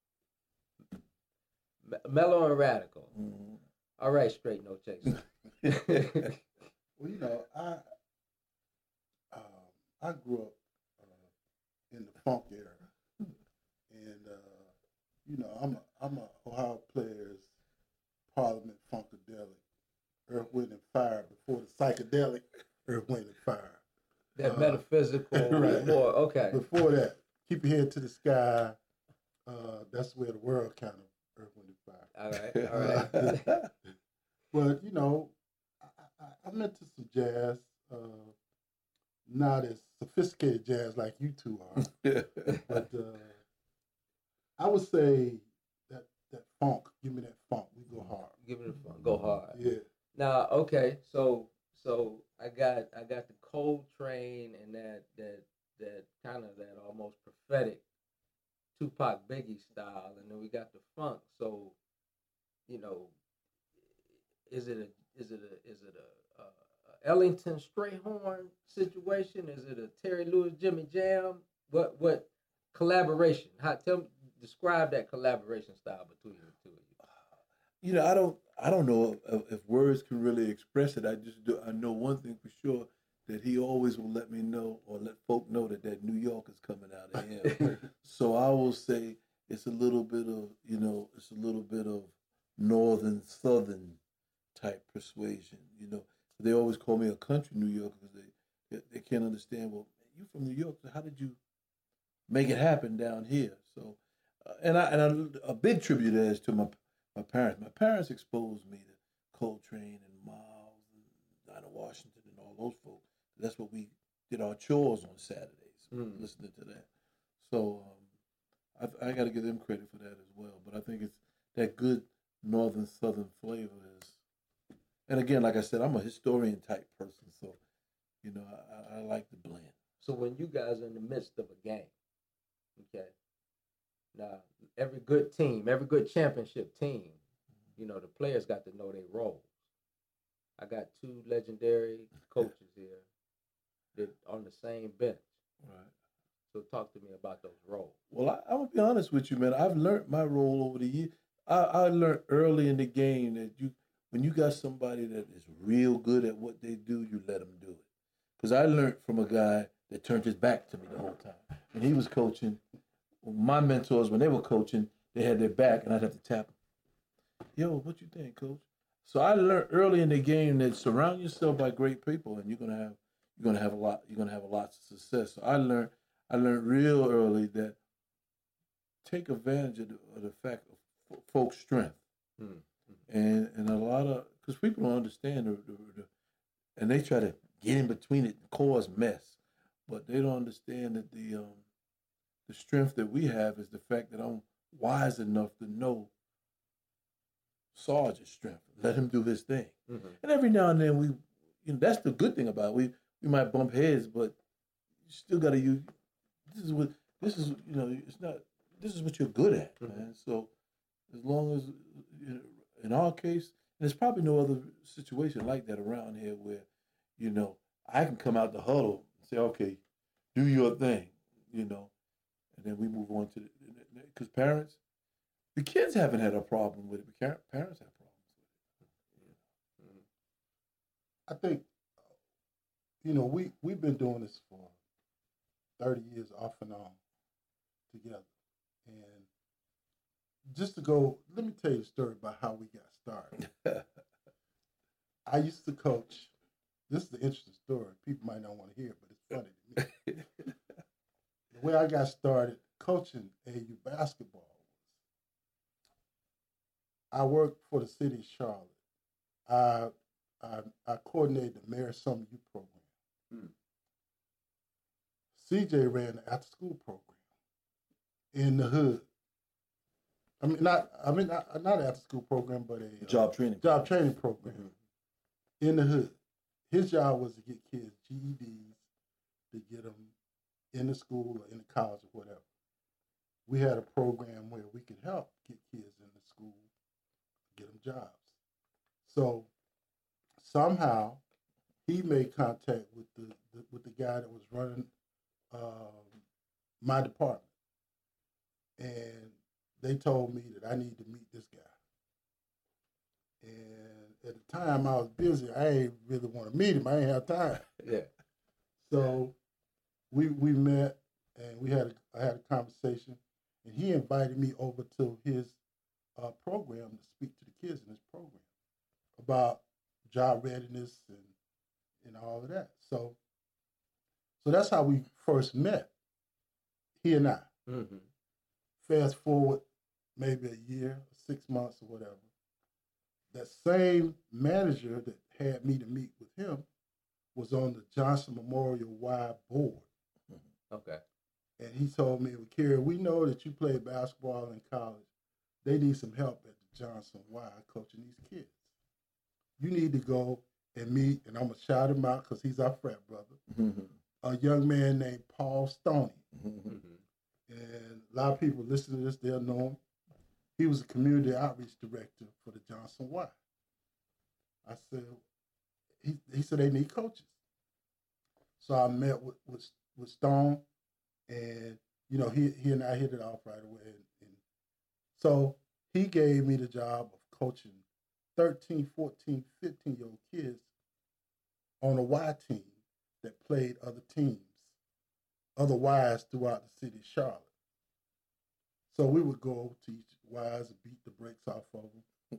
Mellow and radical. Mm-hmm. All right, straight no chaser. Well, I grew up in the funk era, and I'm a Ohio Players Parliament Funkadelic, Earth, Wind, and Fire before the psychedelic Earth, Wind, and Fire. That metaphysical, right. More, okay. Before that, Keep Your Head to the Sky. That's where the world kind of Earth, Wind, and Fire. All right. But I'm into some jazz. Not as sophisticated jazz like you two are, but I would say that funk. Give me that funk. We go hard. Give me the funk. Go hard. Yeah. Now, okay, so I got the Coltrane and that kind of that almost prophetic Tupac Biggie style, and then we got the funk. So, is it a Ellington Strayhorn situation? Is it a Terry Lewis Jimmy Jam? What collaboration? Describe that collaboration style between the two of you. I don't know if words can really express it. I know one thing for sure, that he always will let me know or let folk know that New York is coming out of him. So I will say it's a little bit of northern southern type persuasion. They always call me a country New Yorker because they can't understand. Well, you from New York, so how did you make it happen down here? So, and a big tribute there is to my parents. My parents exposed me to Coltrane and Miles and Dinah Washington and all those folks. That's what we did our chores on Saturdays, listening to that. So I got to give them credit for that as well. But I think it's that good northern southern flavor is. And again, like I said, I'm a historian type person, so I like the blend. So when you guys are in the midst of a game, okay, now every good team, every good championship team, the players got to know their roles. I got two legendary coaches here that on the same bench. Right. So talk to me about those roles. Well, I will be honest with you, man. I've learned my role over the years. I learned early in the game that when you got somebody that is real good at what they do, you let them do it. Because I learned from a guy that turned his back to me the whole time. When he was coaching, my mentors, when they were coaching, they had their back, and I'd have to tap them. Yo, what you think, coach? So I learned early in the game that surround yourself by great people, and you're gonna have a lot. You're gonna have a lot of success. So I learned real early that take advantage of the fact of folks' strength, and a lot of because people don't understand and they try to get in between it and cause mess, but they don't understand that the strength that we have is the fact that I'm wise enough to know Sarge's strength. Let him do his thing. And every now and then that's the good thing about it. We might bump heads, but you still got to use. This is it's not. This is what you're good at, man. So as long as in our case, and there's probably no other situation like that around here where I can come out the huddle and say, okay, do your thing, and then we move on to because parents. The kids haven't had a problem with it, but parents have problems with it. I think, we've been doing this for 30 years off and on together. And just to go, let me tell you a story about how we got started. I used to coach. This is an interesting story. People might not want to hear it, but it's funny to me. The way I got started coaching AU basketball, I worked for the city of Charlotte. I coordinated the Mayor's Summer Youth Program. CJ ran the after-school program in the hood. Not an after-school program, but a job training program in the hood. His job was to get kids GEDs, to get them in the school or in the college or whatever. We had a program where we could help get kids in the school, get them jobs. So somehow he made contact with the guy that was running my department, and they told me that I need to meet this guy. And at the time I was busy. I ain't really want to meet him. I ain't have time. Yeah. So we met and I had a conversation, and he invited me over to his program to speak to the kids in his program about job readiness and all of that. So that's how we first met, he and I. Fast forward maybe a year, 6 months or whatever, that same manager that had me to meet with him was on the Johnson Memorial Y board. Okay. And he told me, well, Kerry, we know that you played basketball in college. They need some help at the Johnson Y coaching these kids. You need to go and meet, and I'm going to shout him out because he's our frat brother, a young man named Paul Stoney. And a lot of people listen to this, they'll know him. He was a community outreach director for the Johnson Y. I said, he said they need coaches. So I met with Stone, and he and I hit it off right away. And so he gave me the job of coaching 13, 14, 15-year-old kids on a Y team that played other teams, other Ys throughout the city of Charlotte. So we would go to each Ys and beat the brakes off of them.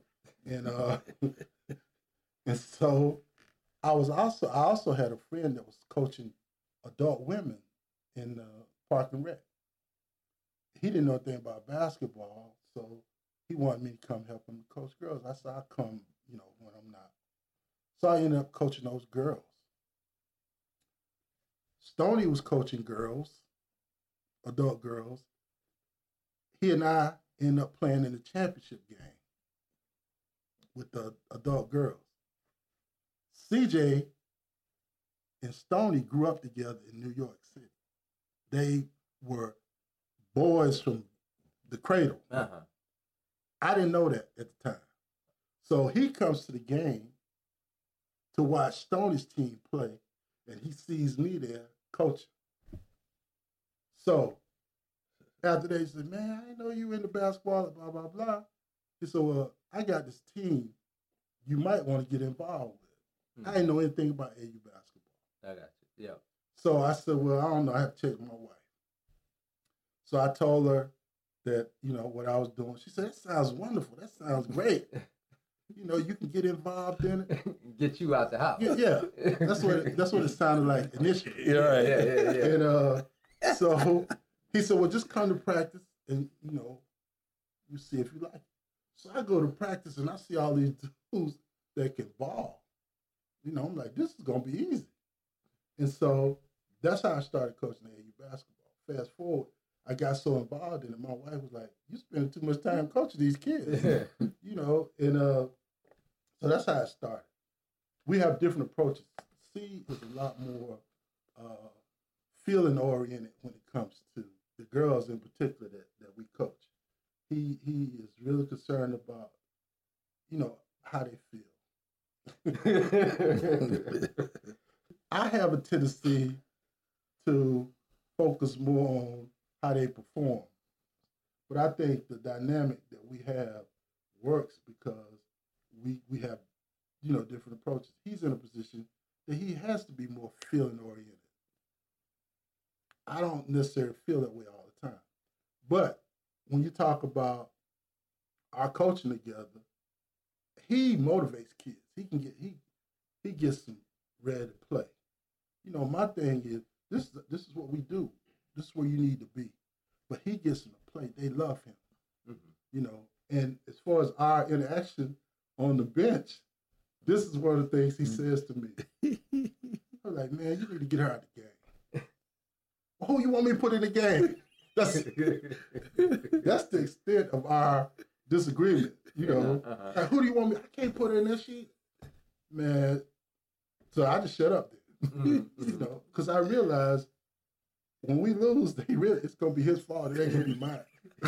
And so I also had a friend that was coaching adult women in Park and Rec. He didn't know anything about basketball, so he wanted me to come help him coach girls. I said, I'll come, when I'm not. So I ended up coaching those girls. Stoney was coaching girls, adult girls. He and I ended up playing in the championship game with the adult girls. CJ and Stoney grew up together in New York City. They were boys from the cradle. I didn't know that at the time. So he comes to the game to watch Stoney's team play, and he sees me there coaching. So after they said, man, I didn't know you were into basketball, blah, blah, blah. He said, well, I got this team you might want to get involved with. I didn't know anything about AU basketball. I got you. Yeah. So I said, well, I don't know. I have to check with my wife. So I told her, that, what I was doing. She said, that sounds wonderful. That sounds great. You can get involved in it. Get you out the house. Yeah. That's what it sounded like initially. Yeah, right. Yeah. And so he said, well, just come to practice and, you see if you like it. So I go to practice and I see all these dudes that can ball. I'm like, this is going to be easy. And so that's how I started coaching AAU basketball. Fast forward, I got so involved in it. My wife was like, you spending too much time coaching these kids. And so that's how it started. We have different approaches. C is a lot more feeling oriented when it comes to the girls in particular that we coach. He is really concerned about, how they feel. I have a tendency to focus more on how they perform. But I think the dynamic that we have works because we have, different approaches. He's in a position that he has to be more feeling oriented. I don't necessarily feel that way all the time. But when you talk about our coaching together, he motivates kids. He gets them ready to play. My thing is this is what we do. This is where you need to be. But he gets them to play. They love him. Mm-hmm. And as far as our interaction on the bench, this is one of the things he says to me. I'm like, man, you need to get her out of the game. Well, who you want me to put in the game? That's the extent of our disagreement. Like, who do you want me? I can't put her in that sheet. Man, so I just shut up there. Because I realized when we lose, it's gonna be his fault. It ain't gonna be mine.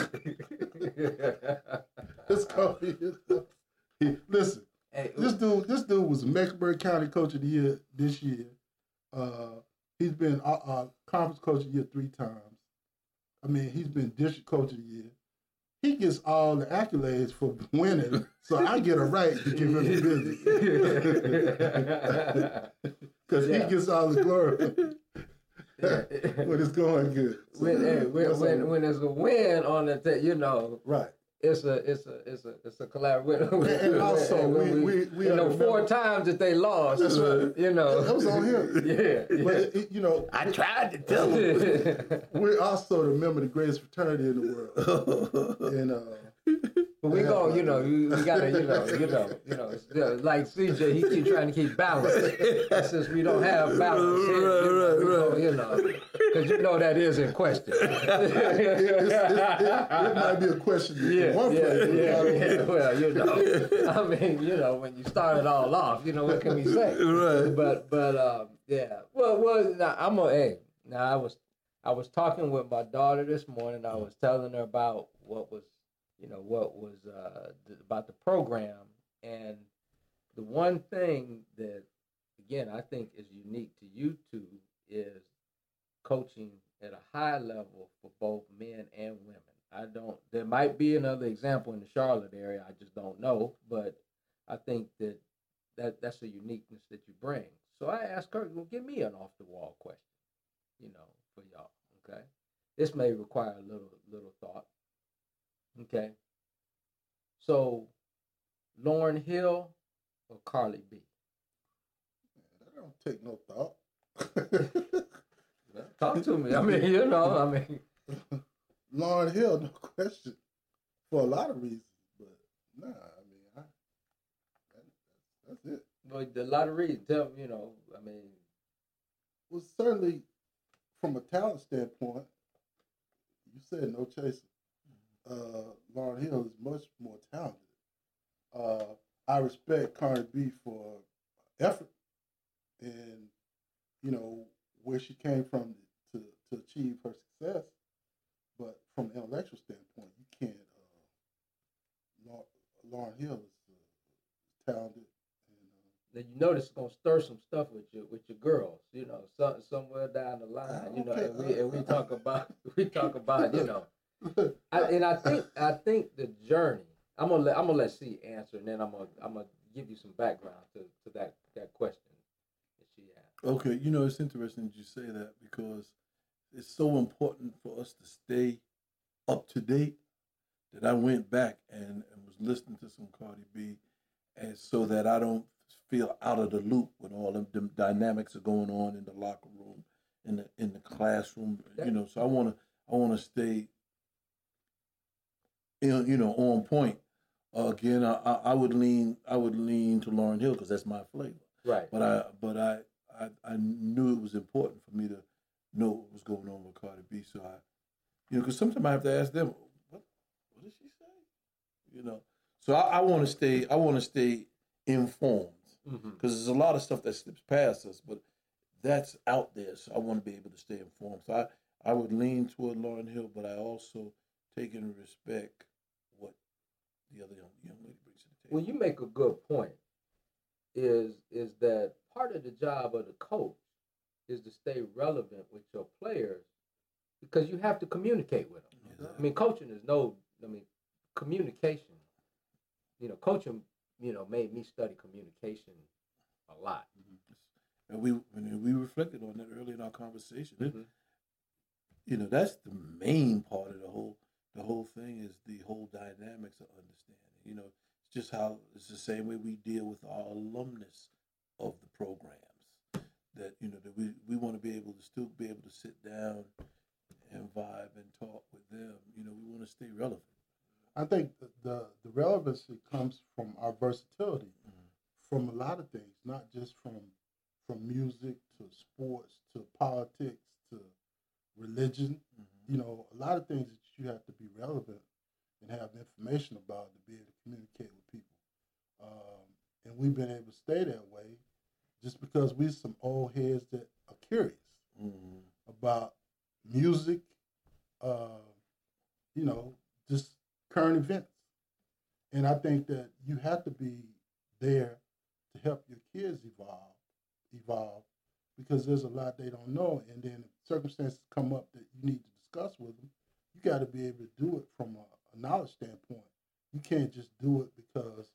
It's gonna be his fault. Listen, this dude was Mecklenburg County Coach of the Year this year. He's been Conference Coach of the Year 3 times. I mean, he's been District Coach of the Year. He gets all the accolades for winning, so I get a right to give him the business. Because he gets all the glory when it's going good. When there's a win on the right. It's a collaboration. And also, we 4 times that they lost. That's right. That was on him. Yeah. But I tried to tell him. We're also the member of the greatest fraternity in the world. And but we go, we gotta, like CJ, he keep trying to keep balance. Since we don't have balance, because that is in question. it might be a question. One player. Well, I mean, when you start it all off, what can we say? Right. But yeah. Well, I was talking with my daughter this morning. I was telling her about what was about the program, and the one thing that, again, I think is unique to you two is coaching at a high level for both men and women. There might be another example in the Charlotte area, I just don't know, but I think that's a uniqueness that you bring. So I asked her, well, give me an off-the-wall question, for y'all, okay? This may require a little thought. Okay. So, Lauryn Hill or Carly B? Man, I don't take no thought. Talk to me. I mean, Lauryn Hill, no question, for a lot of reasons. But nah, I mean, that's it. But a lot of reasons. Tell me, Well, certainly, from a talent standpoint, you said no chaser. Lauryn Hill is much more talented. I respect Cardi B for effort and, where she came from to achieve her success. But from an intellectual standpoint, you can't. Lauryn Hill is talented. Then this is gonna stir some stuff with your girls, somewhere down the line, and we talk about I think the journey. I'm gonna let C answer, and then I'm gonna give you some background to that question that she asked. Okay, it's interesting that you say that because it's so important for us to stay up to date that I went back and was listening to some Cardi B, and so that I don't feel out of the loop when all of them dynamics are going on in the locker room, in the classroom. So I wanna stay on point. Again, I would lean to Lauryn Hill because that's my flavor. Right. But I knew it was important for me to know what was going on with Cardi B. So because sometimes I have to ask them, what did she say? So I want to stay informed because there's a lot of stuff that slips past us, but that's out there. So I want to be able to stay informed. So I would lean toward Lauryn Hill, but I also take and respect what the other young lady brings to the table. Well, you make a good point. Is that part of the job of the coach is to stay relevant with your players because you have to communicate with them. Exactly. I mean, coaching is communication. Coaching, made me study communication a lot. And we reflected on that early in our conversation. That's the main part of the whole thing is the whole dynamics of understanding. It's just how it's the same way we deal with our alumnus of the programs. That that we want to be able to still be able to sit down and vibe and talk with them. We want to stay relevant. I think the relevancy comes from our versatility, from a lot of things, not just from music to sports to politics to religion. A lot of things that you have to be relevant and have information about to be able to communicate with people. And we've been able to stay that way just because we're some old heads that are curious about music, just current events. And I think that you have to be there to help your kids evolve because there's a lot they don't know. And then if circumstances come up that you need to discuss with them, you got to be able to do it from a knowledge standpoint. You can't just do it because,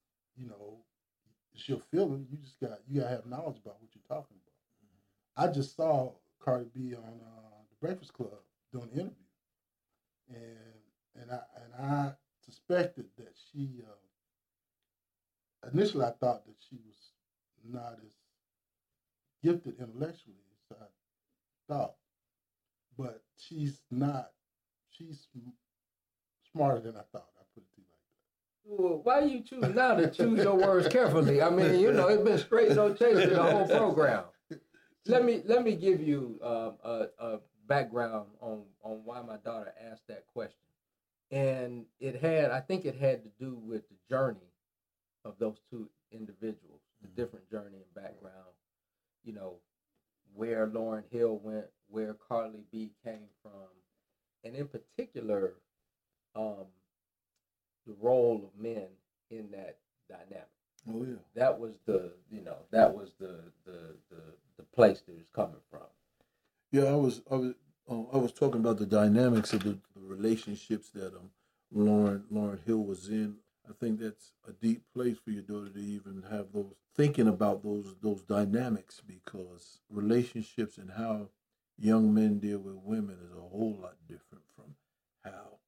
it's your feeling. You gotta have knowledge about what you're talking about. I just saw Cardi B on the Breakfast Club doing an interview, and I suspected that she initially I thought that she was not as gifted intellectually as I thought, but she's not. She's smarter than I thought. I put it to you like that. Well, why you choose now to choose your words carefully? I mean, it's been straight no chaser the whole program. Let me give you a background on why my daughter asked that question, and I think it had to do with the journey of those two individuals, the different journey and background. Where Lauryn Hill went, where Cardi B came from, and in particular, the role of men in that dynamic. Oh yeah, that was the place that it was coming from. Yeah, I was talking about the dynamics of the relationships that Lauryn Hill was in. I think that's a deep place for your daughter to even have thinking about those dynamics, because relationships and how young men deal with women is a whole lot different from how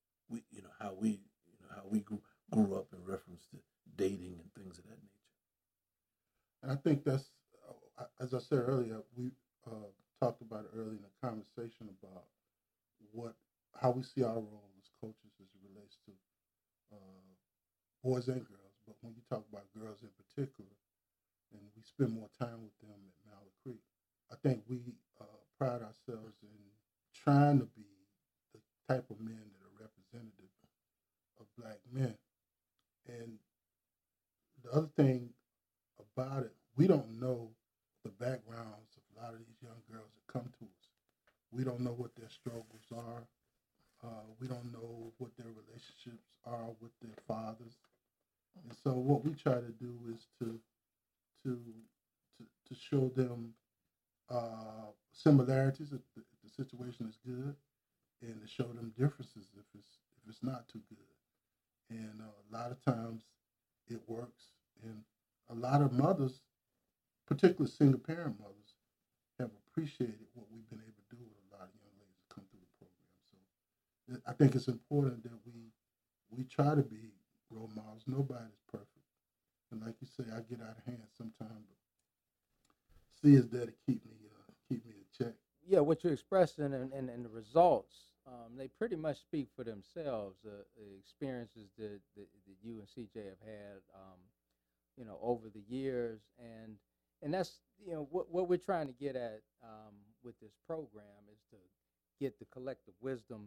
we grew up in reference to dating and things of that nature. And I think that's, as I said earlier, we talked about it earlier in the conversation about how we see our role as coaches as it relates to boys and girls. But when you talk about girls in particular, and we spend more time with them at Mallard Creek, I think we pride ourselves in trying to be the type of men that are representative of black men. And the other thing about it, we don't know the backgrounds of a lot of these young girls that come to us. We don't know what their struggles are. We don't know what their relationships are with their fathers. And so what we try to do is to show them similarities if the situation is good, and to show them differences if it's not too good. And a lot of times it works. And a lot of mothers, particularly single parent mothers, have appreciated what we've been able to do with a lot of young ladies that come through the program. So I think it's important that we we try to be role models. Nobody's perfect. And like you say, I get out of hand sometimes, but C is there to keep me in check. Yeah, what you're expressing and the results, they pretty much speak for themselves. The experiences that you and CJ have had, over the years, and that's what we're trying to get at with this program is to get the collective wisdom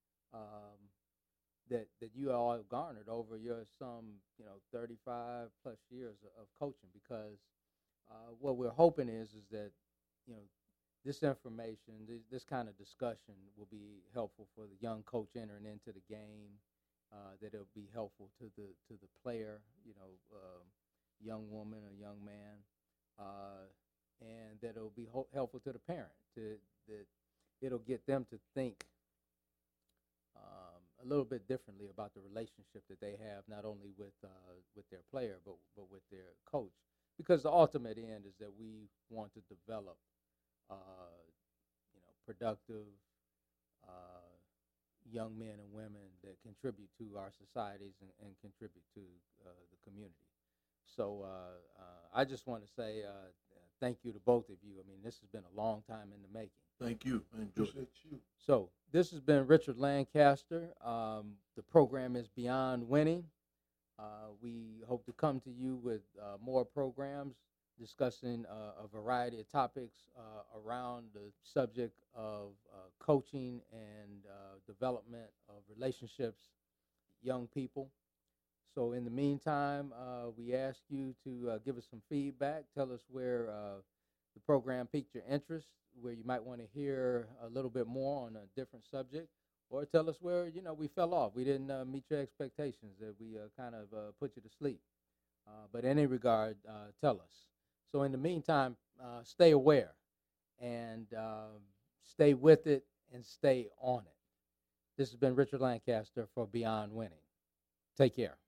that you all have garnered over your 35 plus years of coaching, because what we're hoping is that this information, this kind of discussion will be helpful for the young coach entering into the game, that it'll be helpful to the player, young woman or young man, and that it'll be helpful to the parent, that it'll get them to think a little bit differently about the relationship that they have, not only with their player, but with their coach, because the ultimate end is that we want to develop productive young men and women that contribute to our societies and contribute to the community. So I just want to say thank you to both of you. I mean, this has been a long time in the making. Thank you. I enjoyed it. You. So this has been Richard Lancaster. The program is Beyond Winning. We hope to come to you with more programs discussing a variety of topics around the subject of coaching and development of relationships, young people. So in the meantime, we ask you to give us some feedback. Tell us where the program piqued your interest, where you might want to hear a little bit more on a different subject, or tell us where we fell off. We didn't meet your expectations, that we kind of put you to sleep. But in any regard, tell us. So in the meantime, stay aware and stay with it and stay on it. This has been Richard Lancaster for Beyond Winning. Take care.